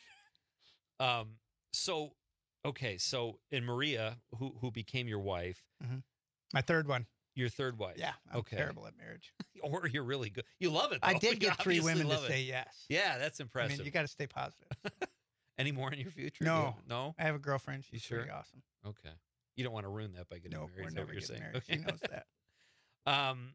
Um. So, okay. So, in Maria, who who became your wife, Mhm. My third one. your third wife. Yeah, I'm okay. terrible at marriage. Or you're really good. You love it. I though. did You get three obviously women to love it. say yes. Yeah, that's I impressive. mean, you got to stay positive. Any more in your future? No. You have- no. I have a girlfriend. She's You sure? pretty awesome. Okay. You don't want to ruin that by getting No, married. we're is that never what you're getting saying? married. She knows that. Um,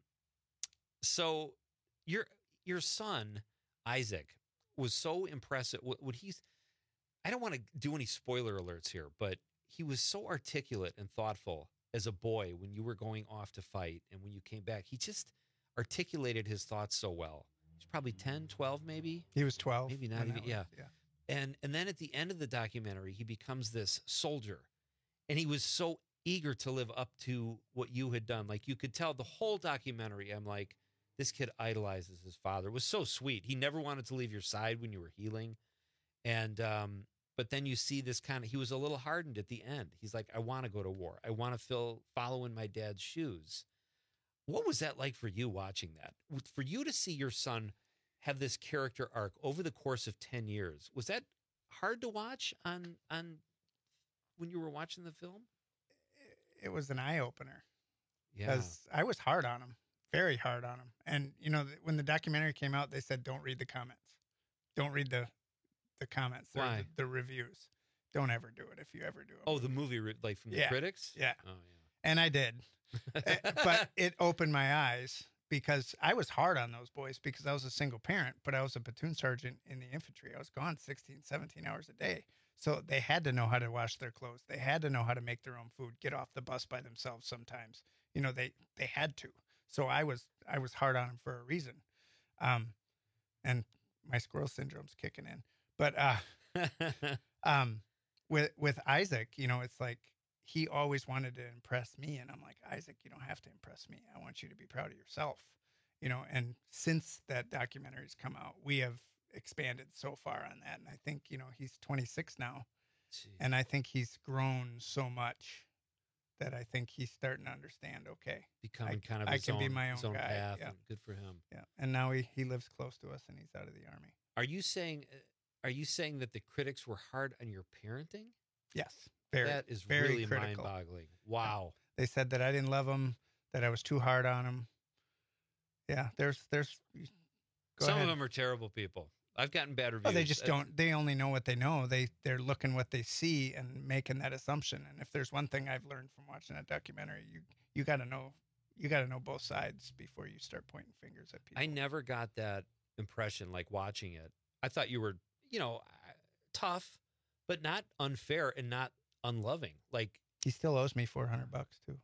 so your your son Isaac was so impressive. What, what he's, I don't want to do any spoiler alerts here, but he was so articulate and thoughtful as a boy when you were going off to fight, and when you came back, he just articulated his thoughts so well. He's probably ten, twelve, maybe. He was twelve. Maybe not when even. that Yeah. was- yeah. And and then at the end of the documentary, he becomes this soldier, and he was so eager to live up to what you had done. Like, you could tell the whole documentary. I'm like, this kid idolizes his father. It was so sweet. He never wanted to leave your side when you were healing, and um, but then you see this kind of. He was a little hardened at the end. He's like, I want to go to war. I want to fill follow in my dad's shoes. What was that like for you watching that? For you to see your son have this character arc over the course of ten years, was that hard to watch on on when you were watching the film? It was an eye opener. Yeah. Because I was hard on him, very hard on him. And you know, th- when the documentary came out, they said, "Don't read the comments. Don't read the the comments. or Why? The, the reviews. Don't ever do it if you ever do it." Oh, the movie, re- like from the Yeah. critics? Yeah. Oh, And I did. Eh, but it opened my eyes because I was hard on those boys because I was a single parent, but I was a platoon sergeant in the infantry. I was gone sixteen, seventeen hours a day. So they had to know how to wash their clothes. They had to know how to make their own food, get off the bus by themselves sometimes. You know, they they had to. So I was I was hard on them for a reason. Um and my squirrel syndrome's kicking in. But uh um with with Isaac, you know, it's like he always wanted to impress me, and I'm like, Isaac, you don't have to impress me. I want you to be proud of yourself, you know. And since that documentary's come out, we have expanded so far on that, and I think, you know, he's twenty-six now, and I think he's grown so much that I think he's starting to understand. Okay, Becoming I, kind of I his can be own- my own, his own guy. path, Yeah. and good for him. Yeah, and now he he lives close to us, and he's out of the army. Are you saying are you saying that the critics were hard on your parenting? Yes, very. That is very really critical. mind-boggling. Wow. They said that I didn't love him, that I was too hard on him. Yeah, there's there's. Go Some ahead. of them are terrible people. I've gotten bad reviews. Oh, they just Uh, don't. They only know what they know. They they're looking what they see and making that assumption. And if there's one thing I've learned from watching that documentary, you you got to know you got to know both sides before you start pointing fingers at people. I never got that impression like watching it. I thought you were, you know, uh, tough, but not unfair and not unloving. Like, He still owes me four hundred bucks too.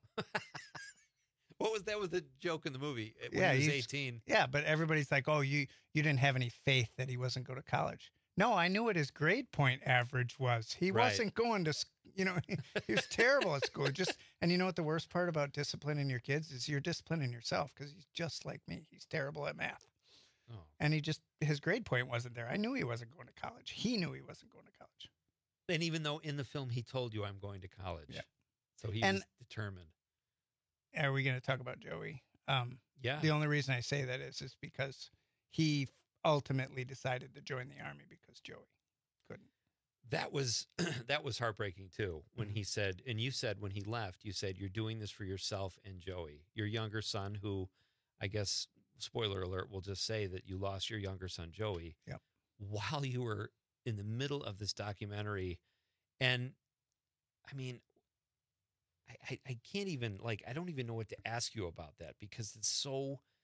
what was that? Was the joke in the movie when yeah, he was he's- eighteen? Yeah, but everybody's like, "Oh, you you didn't have any faith that he wasn't going to college." No, I knew what his grade point average was. He Right. wasn't going to, s- you know, he, he was terrible at school. Just and you know what the worst part about disciplining your kids is you're disciplining yourself because he's just like me. He's terrible at math. Oh. And he just his grade point wasn't there. I knew he wasn't going to college. He knew he wasn't going to college. And even though in the film he told you I'm going to college, Yeah. so he And- was determined. Are we going to talk about Joey? Um, Yeah. The only reason I say that is is because he ultimately decided to join the army because Joey couldn't. That was that was heartbreaking too. When Mm-hmm. he said, and you said when he left, you said you're doing this for yourself and Joey, your younger son, who, I guess, spoiler alert, will just say that you lost your younger son Joey. Yep. While you were in the middle of this documentary, and I mean, I, I I can't even like I don't even know what to ask you about that because it's so.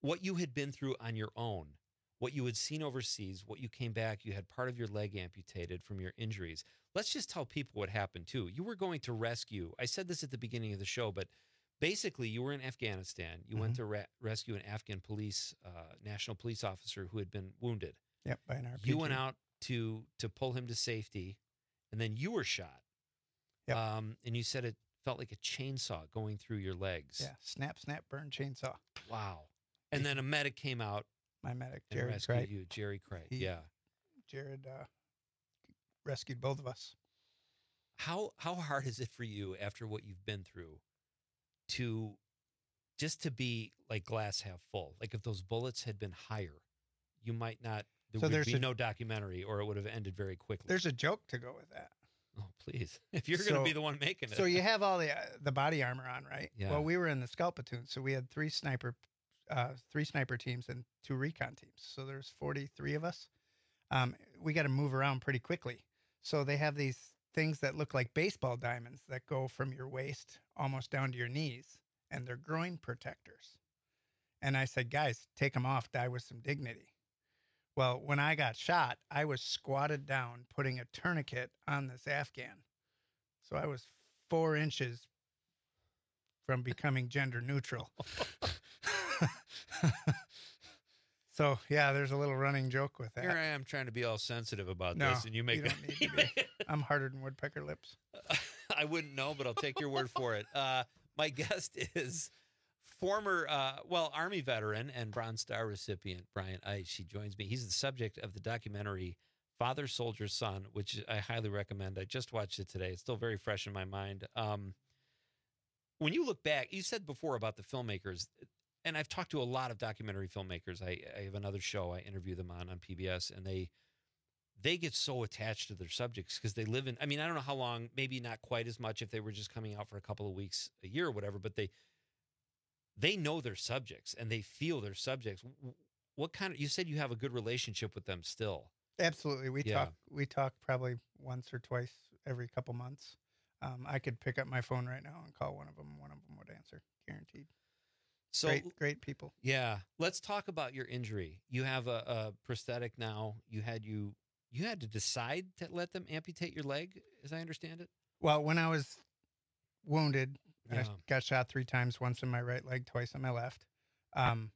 what you had been through on your own, what you had seen overseas, what you came back, you had part of your leg amputated from your injuries. Let's just tell people what happened too. You were going to rescue, I said this at the beginning of the show, but basically you were in Afghanistan. You mm-hmm. went to re- rescue an Afghan police, uh, national police officer who had been wounded. Yep, by an R P G. You went out to to pull him to safety, and then you were shot. Yep. Um, and you said it felt like a chainsaw going through your legs. Yeah, snap, snap, burn chainsaw. Wow. And then a medic came out. My medic, and Jared rescued Craig. you, Jerry Craig. He, yeah. Jared uh, rescued both of us. How how hard is it for you after what you've been through to just to be like glass half full? Like if those bullets had been higher, you might not, there So would there's be a- no documentary, or it would have ended very quickly. There's a joke to go with that. Oh, please. If you're going So- to be the one making it. So you have all the uh, the body armor on, right? Yeah. Well, we were in the scout platoon, so we had three sniper, uh, three sniper teams and two recon teams. So there's forty-three of us. Um, we got to move around pretty quickly. So they have these things that look like baseball diamonds that go from your waist almost down to your knees, and they're groin protectors. And I said, guys, take them off, die with some dignity. Well, when I got shot, I was squatted down, putting a tourniquet on this Afghan. So I was four inches from becoming gender neutral. So, yeah, there's a little running joke with that. Here I am trying to be all sensitive about No, this, and you make you don't need to be. I'm harder than woodpecker lips. I wouldn't know, but I'll take your word for it. Uh, my guest is former, uh, well, Army veteran and Bronze Star recipient Brian Ice. He joins me. He's the subject of the documentary Father Soldier Son, which I highly recommend. I just watched it today. It's still very fresh in my mind. Um, when you look back, you said before about the filmmakers, and I've talked to a lot of documentary filmmakers. I, I have another show I interview them on on P B S, and they they get so attached to their subjects because they live in, I mean, I don't know how long, maybe not quite as much if they were just coming out for a couple of weeks a year or whatever, but they they know their subjects and they feel their subjects. What kind of, you said you have a good relationship with them still. Absolutely. We Yeah. talk we talk probably once or twice every couple months. Um, I could pick up my phone right now and call one of them. One of them would answer, guaranteed. So great, great people. Yeah. Let's talk about your injury. You have a, a prosthetic now. You had you you had to decide to let them amputate your leg, as I understand it. Well, when I was wounded, I Yeah. got shot three times, once in my right leg, twice on my left. Um,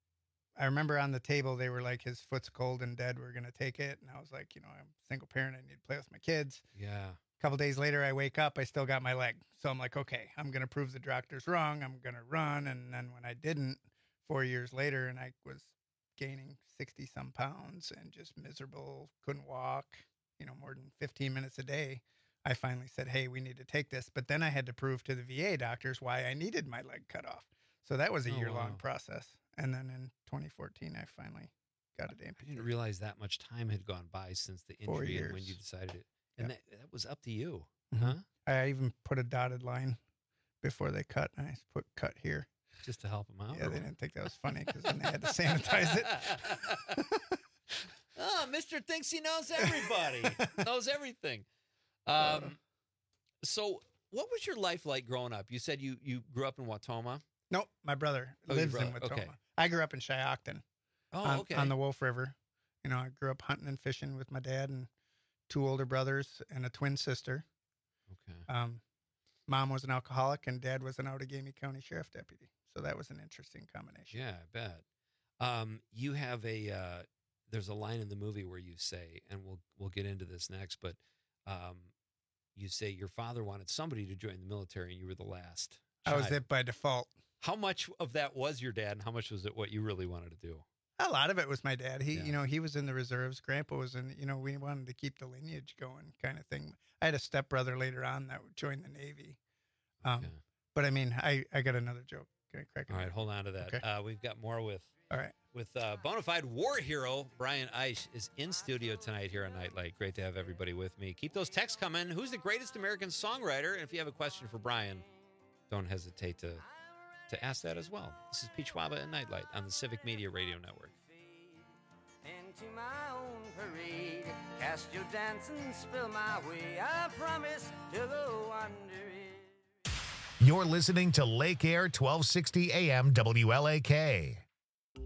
I remember on the table, they were like, his foot's cold and dead. We're going to take it. And I was like, you know, I'm a single parent. I need to play with my kids. Yeah. A couple days later, I wake up, I still got my leg. So I'm like, okay, I'm going to prove the doctors wrong. I'm going to run. And then when I didn't, four years later, and I was gaining sixty some pounds and just miserable, couldn't walk, you know, more than fifteen minutes a day, I finally said, hey, we need to take this. But then I had to prove to the V A doctors why I needed my leg cut off. So that was a Oh, year long wow. process. And then in twenty fourteen, I finally got it I amputated. didn't realize that much time had gone by since the Four injury and when years. you decided it. And Yep. that, that was up to you, Mhm. huh? I even put a dotted line before they cut. I just put cut here. Just to help them out. Yeah, they didn't think that was funny because then they had to sanitize it. Oh, Mister thinks he knows everybody, knows everything. Um, so what was your life like growing up? You said you, you grew up in Watoma. Nope, my brother Oh, your lives in brother, Watoma. okay. I grew up in Shiocton. Oh, on, okay. on the Wolf River. You know, I grew up hunting and fishing with my dad and two older brothers and a twin sister. Okay. Um, mom was an alcoholic and dad was an Outagamie County Sheriff deputy. So that was an interesting combination. Yeah, I bet. Um, you have a uh, there's a line in the movie where you say, and we'll we'll get into this next, but um, you say your father wanted somebody to join the military, and you were the last. I was child. it by default. How much of that was your dad, and how much was it what you really wanted to do? A lot of it was my dad. He, Yeah. you know, he was in the reserves. Grandpa was in, you know, we wanted to keep the lineage going kind of thing. I had a stepbrother later on that joined the Navy. Um, Okay. But I mean, I, I got another joke. Can I crack it? All right, hold on to that. Okay. Uh, we've got more with All right. with uh, bona fide war hero Brian Ice is in studio tonight here on Nightlight. Great to have everybody with me. Keep those texts coming. Who's the greatest American songwriter? And if you have a question for Brian, don't hesitate to to ask that as well. This is Pete Schwaba and Nightlight on the Civic Media Radio Network. Into my own parade, cast your dance and spill my way. I promise to go under it. You're listening to Lake Air twelve sixty A M W L A K.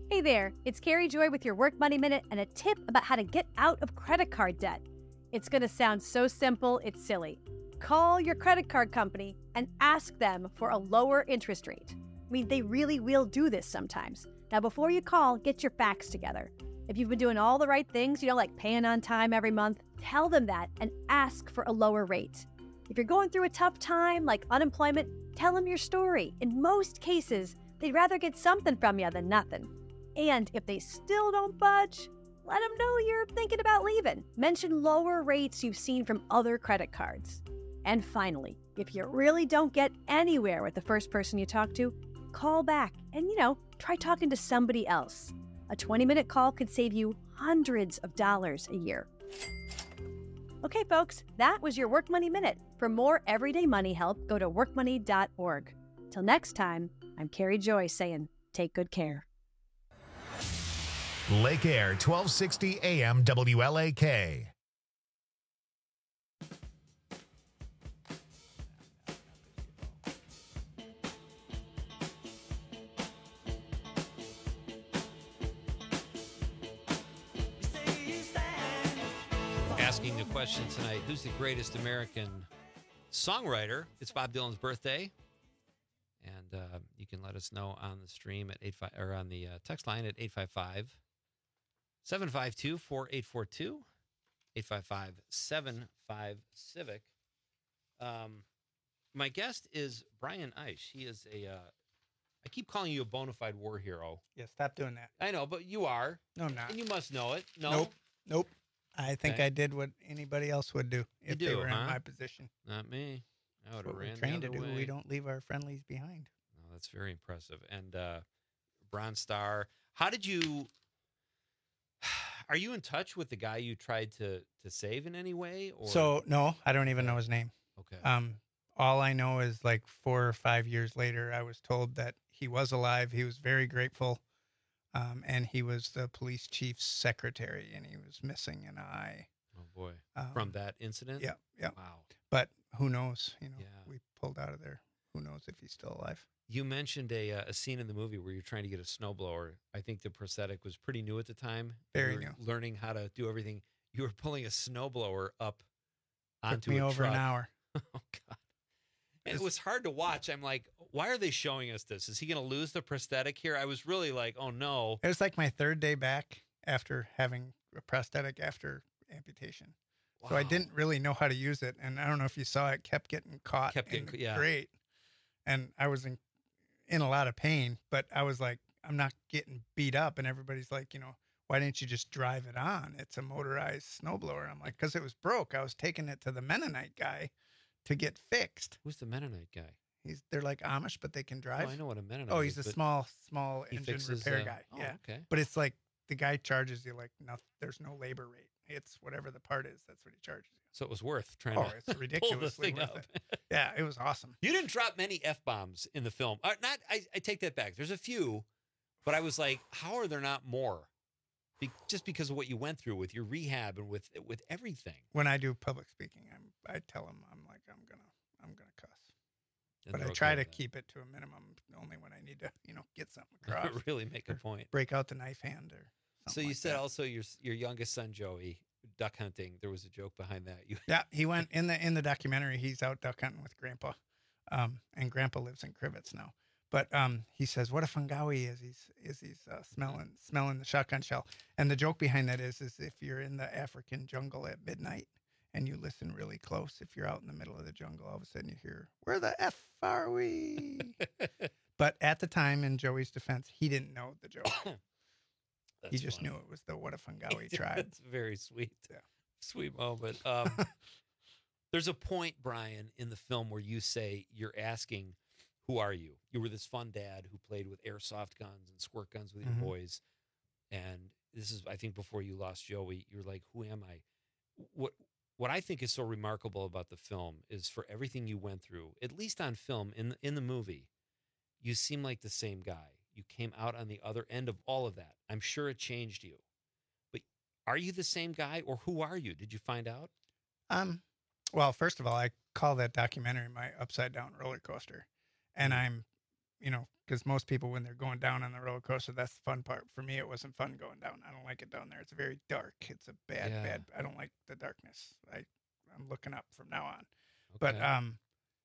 Hey there, it's Carrie Joy with your Work Money Minute and a tip about how to get out of credit card debt. It's going to sound so simple, it's silly. Call your credit card company and ask them for a lower interest rate. I mean, they really will do this sometimes. Now, before you call, get your facts together. If you've been doing all the right things, you know, like paying on time every month, tell them that and ask for a lower rate. If you're going through a tough time, like unemployment, tell them your story. In most cases, they'd rather get something from you than nothing. And if they still don't budge, let them know you're thinking about leaving. Mention lower rates you've seen from other credit cards. And finally, if you really don't get anywhere with the first person you talk to, call back and, you know, try talking to somebody else. A twenty-minute call could save you hundreds of dollars a year. Okay, folks, that was your Work Money Minute. For more everyday money help, go to work money dot org. Till next time, I'm Carrie Joy saying, take good care. Lake Air, twelve sixty A M W L A K. Asking the question tonight, who's the greatest American songwriter? It's Bob Dylan's birthday. And uh, you can let us know on the stream at eight five or on the uh, text line at eight five five, seven five two, four eight four two, eight five five, seven five Civic. Um, my guest is Brian Eisch. He is a, uh, I keep calling you a bona fide war hero. Yeah, stop doing that. I know, but you are. No, I'm not. And you must know it. No? Nope. Nope. I think Okay. I did what anybody else would do if You they do, were huh? in my position. Not me. I would That's have what ran we're the trained to other do. way. We don't leave our friendlies behind. No, that's very impressive. And uh, Bronze Star, how did you? Are you in touch with the guy you tried to to save in any way? Or So no, I don't even know his name. Okay. Um, all I know is like four or five years later, I was told that he was alive. He was very grateful, um, and he was the police chief's secretary, and he was missing an eye. Oh boy! Um, From that incident? Yeah, yeah. Wow. But who knows? You know, Yeah. we pulled out of there. Who knows if he's still alive? You mentioned a uh, a scene in the movie where you're trying to get a snowblower. I think the prosthetic was pretty new at the time. You Very were new. Learning how to do everything. You were pulling a snowblower up Took onto me a over truck. an hour. Oh God! And it was hard to watch. I'm like, why are they showing us this? Is he going to lose the prosthetic here? I was really like, oh no. It was like my third day back after having a prosthetic after amputation. So I Wow. didn't really know how to use it. And I don't know if you saw it, kept getting caught. Kept in getting- the yeah. grate. And I was in, in a lot of pain, but I was like, I'm not getting beat up. And everybody's like, you know, why didn't you just drive it on? It's a motorized snowblower. I'm like, because it was broke. I was taking it to the Mennonite guy to get fixed. Who's the Mennonite guy? He's They're like Amish, but they can drive. Oh, I know what a Mennonite Oh, is, he's a but small, small he engine fixes, repair uh, guy. oh, yeah. okay. But it's like the guy charges you like, no, there's no labor rate. It's whatever the part is. That's what he charges you. So it was worth trying Oh, to it's pull the ridiculously thing worth up. it. Yeah, it was awesome. You didn't drop many F bombs in the film. Uh, not, I, I take that back. There's a few, but I was like, how are there not more? Be, just because of what you went through with your rehab and with with everything. When I do public speaking, I'm I tell them I'm like I'm gonna I'm gonna cuss, And but I they're okay try to with that. keep it to a minimum. Only when I need to, you know, get something across. Really make a or point. Break out the knife hand or. So something you like said that. also your your youngest son Joey duck hunting. There was a joke behind that. You Yeah, he went in the in the documentary. He's out duck hunting with Grandpa, um, and Grandpa lives in Crivets now. But um, he says, "What a fungawi is he's is he's uh, smelling smelling the shotgun shell." And the joke behind that is, is if you're in the African jungle at midnight and you listen really close, if you're out in the middle of the jungle, all of a sudden you hear, "Where the f are we?" But at the time, in Joey's defense, he didn't know the joke. he That's just funny. knew it was the What a fungawi tribe. That's very sweet. Yeah. Sweet moment. Um, there's a point, Brian, in the film where you say you're asking, who are you? You were this fun dad who played with airsoft guns and squirt guns with Mhm. your boys. And this is, I think, before you lost Joey, you're like, who am I? What what I think is so remarkable about the film is for everything you went through, at least on film, in the, in the movie, you seem like the same guy. You came out on the other end of all of that. I'm sure it changed you. But are you the same guy, or who are you? Did you find out? Um, well, first of all, I call that documentary my upside down roller coaster, and I'm you know, because most people, when they're going down on the roller coaster, that's the fun part. For me, it wasn't fun going down. I don't like it down there. It's very dark. It's a bad, Yeah. bad. I don't like the darkness. I, I'm looking up from now on. Okay. But um,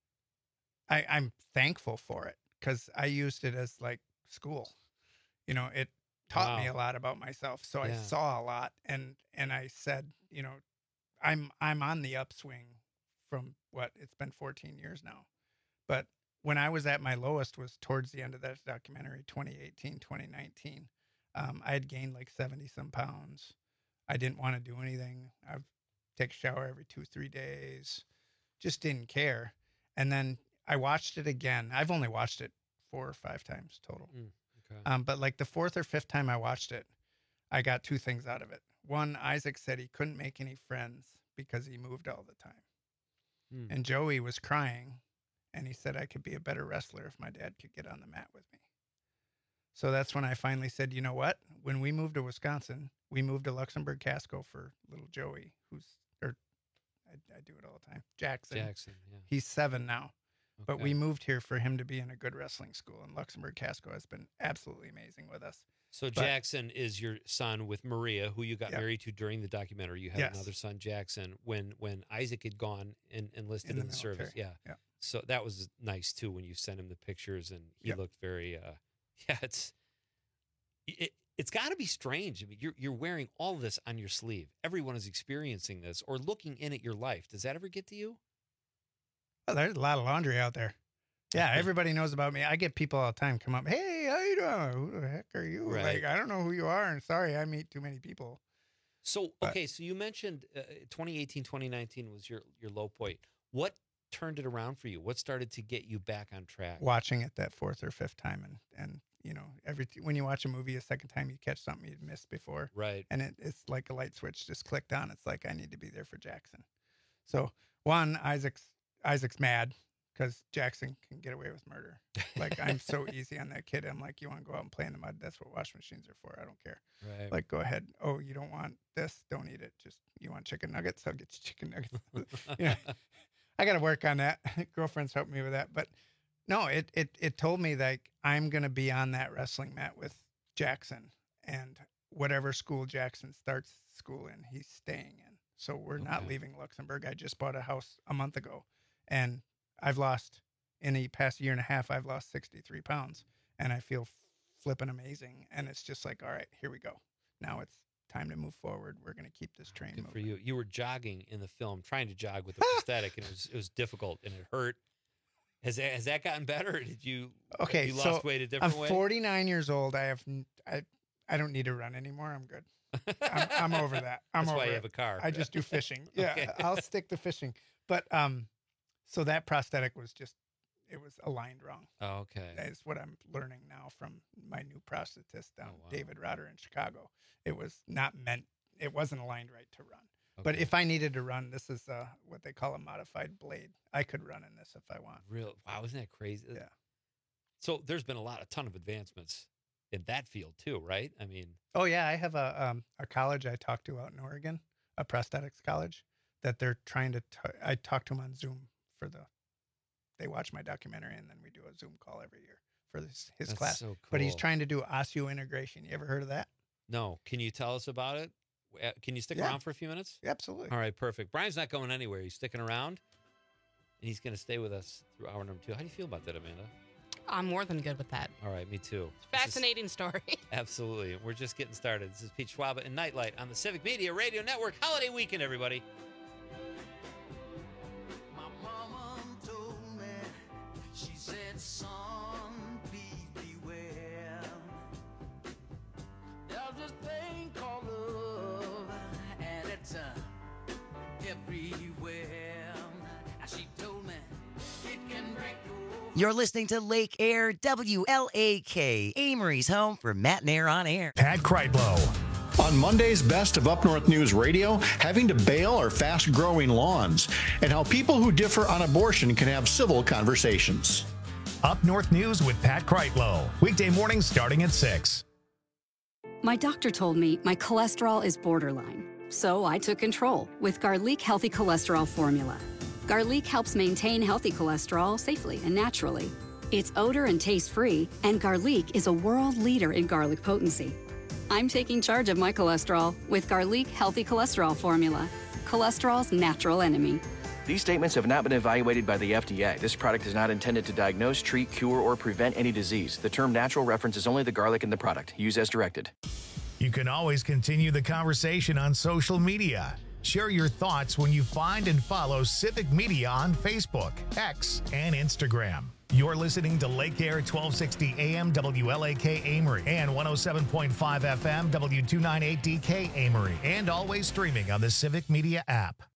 I, I'm thankful for it because I used it as like school. You know, it taught me Wow. a lot about myself. So I Yeah. saw a lot, and and I said, you know, I'm I'm on the upswing from what it's been fourteen years now. But when I was at my lowest was towards the end of that documentary, twenty eighteen, twenty nineteen. Um, I had gained like seventy some pounds. I didn't want to do anything. I'd take a shower every two, three days. Just didn't care. And then I watched it again. I've only watched it four or five times total. Mm, okay. Um, but like the fourth or fifth time I watched it, I got two things out of it. One, Isaac said he couldn't make any friends because he moved all the time. Mm. And Joey was crying, and he said I could be a better wrestler if my dad could get on the mat with me. So that's when I finally said, you know what? When we moved to Wisconsin, we moved to Luxembourg Casco for little Joey, who's, or I, I do it all the time, Jackson. Jackson, yeah. He's seven now. But Okay. we moved here for him to be in a good wrestling school, and Luxembourg Casco has been absolutely amazing with us. So But- Jackson is your son with Maria, who you got Yeah. married to during the documentary. You had Yes. another son, Jackson, when when Isaac had gone and enlisted In in the the, service. military. Yeah. Yeah. So that was nice too when you sent him the pictures, and he Yep. looked very. Uh, yeah, it's it, it's got to be strange. I mean, you're you're wearing all of this on your sleeve. Everyone is experiencing this or looking in at your life. Does that ever get to you? Oh, there's a lot of laundry out there. Yeah, everybody knows about me. I get people all the time come up, hey, how you doing? Who the heck are you? Right. Like, I don't know who you are, and sorry, I meet too many people. So But- okay, so you mentioned uh, twenty eighteen, twenty nineteen was your your low point. What turned it around for you? What started to get you back on track? Watching it that fourth or fifth time, and and you know, every when you watch a movie a second time, you catch something you'd missed before, Right. and it, it's like a light switch just clicked on. It's like I need to be there for Jackson. So one, Isaac's Isaac's mad because Jackson can get away with murder. Like I'm so easy on that kid. I'm like, you want to go out and play in the mud? That's what washing machines are for. I don't care. Right. Like, go ahead. Oh, you don't want this? Don't eat it. Just you want chicken nuggets? I'll get you chicken nuggets. you know, I got to work on that. Girlfriend's helped me with that, but no, it it it told me like I'm gonna be on that wrestling mat with Jackson, and whatever school Jackson starts school in, he's staying in. So we're not Okay. leaving Luxembourg. I just bought a house a month ago, and I've lost in the past year and a half. I've lost sixty-three pounds, and I feel flipping amazing. And it's just like, all right, here we go. Now it's time to move forward. We're gonna keep this train Good moving. for you. You were jogging in the film, trying to jog with a prosthetic, and it was it was difficult and it hurt. Has that, has that gotten better? Or did you Okay, you so lost weight a different I'm way? forty-nine years old. I have n- I I don't need to run anymore. I'm good. I'm, I'm over that. I'm That's over why you it. have a car. I just do fishing. Yeah, Okay. I'll stick to fishing. But um, so that prosthetic was just it was aligned wrong. Oh, okay. That's what I'm learning now from my new prosthetist down Oh, wow. David Rotter in Chicago. It was not meant. It wasn't aligned right to run. But Okay. if I needed to run, this is uh, what they call a modified blade. I could run in this if I want. Real wow, isn't that crazy? Yeah. So there's been a lot, a ton of advancements in that field too, right? I mean, Oh yeah, I have a um, a college I talked to out in Oregon, a prosthetics college, that they're trying to. T- I talked to them on Zoom for the. They watch my documentary and then we do a Zoom call every year for this, his That's class. so But he's cool. trying to do osseointegration. You ever heard of that? no. Can you tell us about it? Uh, Can you stick Yeah. around for a few minutes? Absolutely. All right, perfect. Brian's not going anywhere. He's sticking around, and he's going to stay with us through hour number two. How do you feel about that, Amanda? I'm more than good with that. All right, me too. This is- Fascinating story. Absolutely. We're just getting started. This is Pete Schwab and Nightlight on the Civic Media Radio Network. Holiday weekend, everybody. My mama told me, she said, son, please beware. There's this thing called love, and it's uh, everywhere. And she told me, it can break your You're listening to Lake Air W L A K, Amory's home for Matt and Air on Air. Pat Kreitlow. On Monday's Best of Up North News Radio, having to bail our fast-growing lawns, and how people who differ on abortion can have civil conversations. Up North News with Pat Kreitlow. Weekday mornings starting at six. My doctor told me my cholesterol is borderline, so I took control with Garlic Healthy Cholesterol Formula. Garlic helps maintain healthy cholesterol safely and naturally. It's odor and taste free, and Garlic is a world leader in garlic potency. I'm taking charge of my cholesterol with Garlic Healthy Cholesterol Formula, cholesterol's natural enemy. These statements have not been evaluated by the F D A. This product is not intended to diagnose, treat, cure, or prevent any disease. The term natural references only the garlic in the product. Use as directed. You can always continue the conversation on social media. Share your thoughts when you find and follow Civic Media on Facebook, X, and Instagram. You're listening to Lake Air twelve sixty A M W L A K Amory and one oh seven point five F M W two ninety-eight D K Amory, and always streaming on the Civic Media app.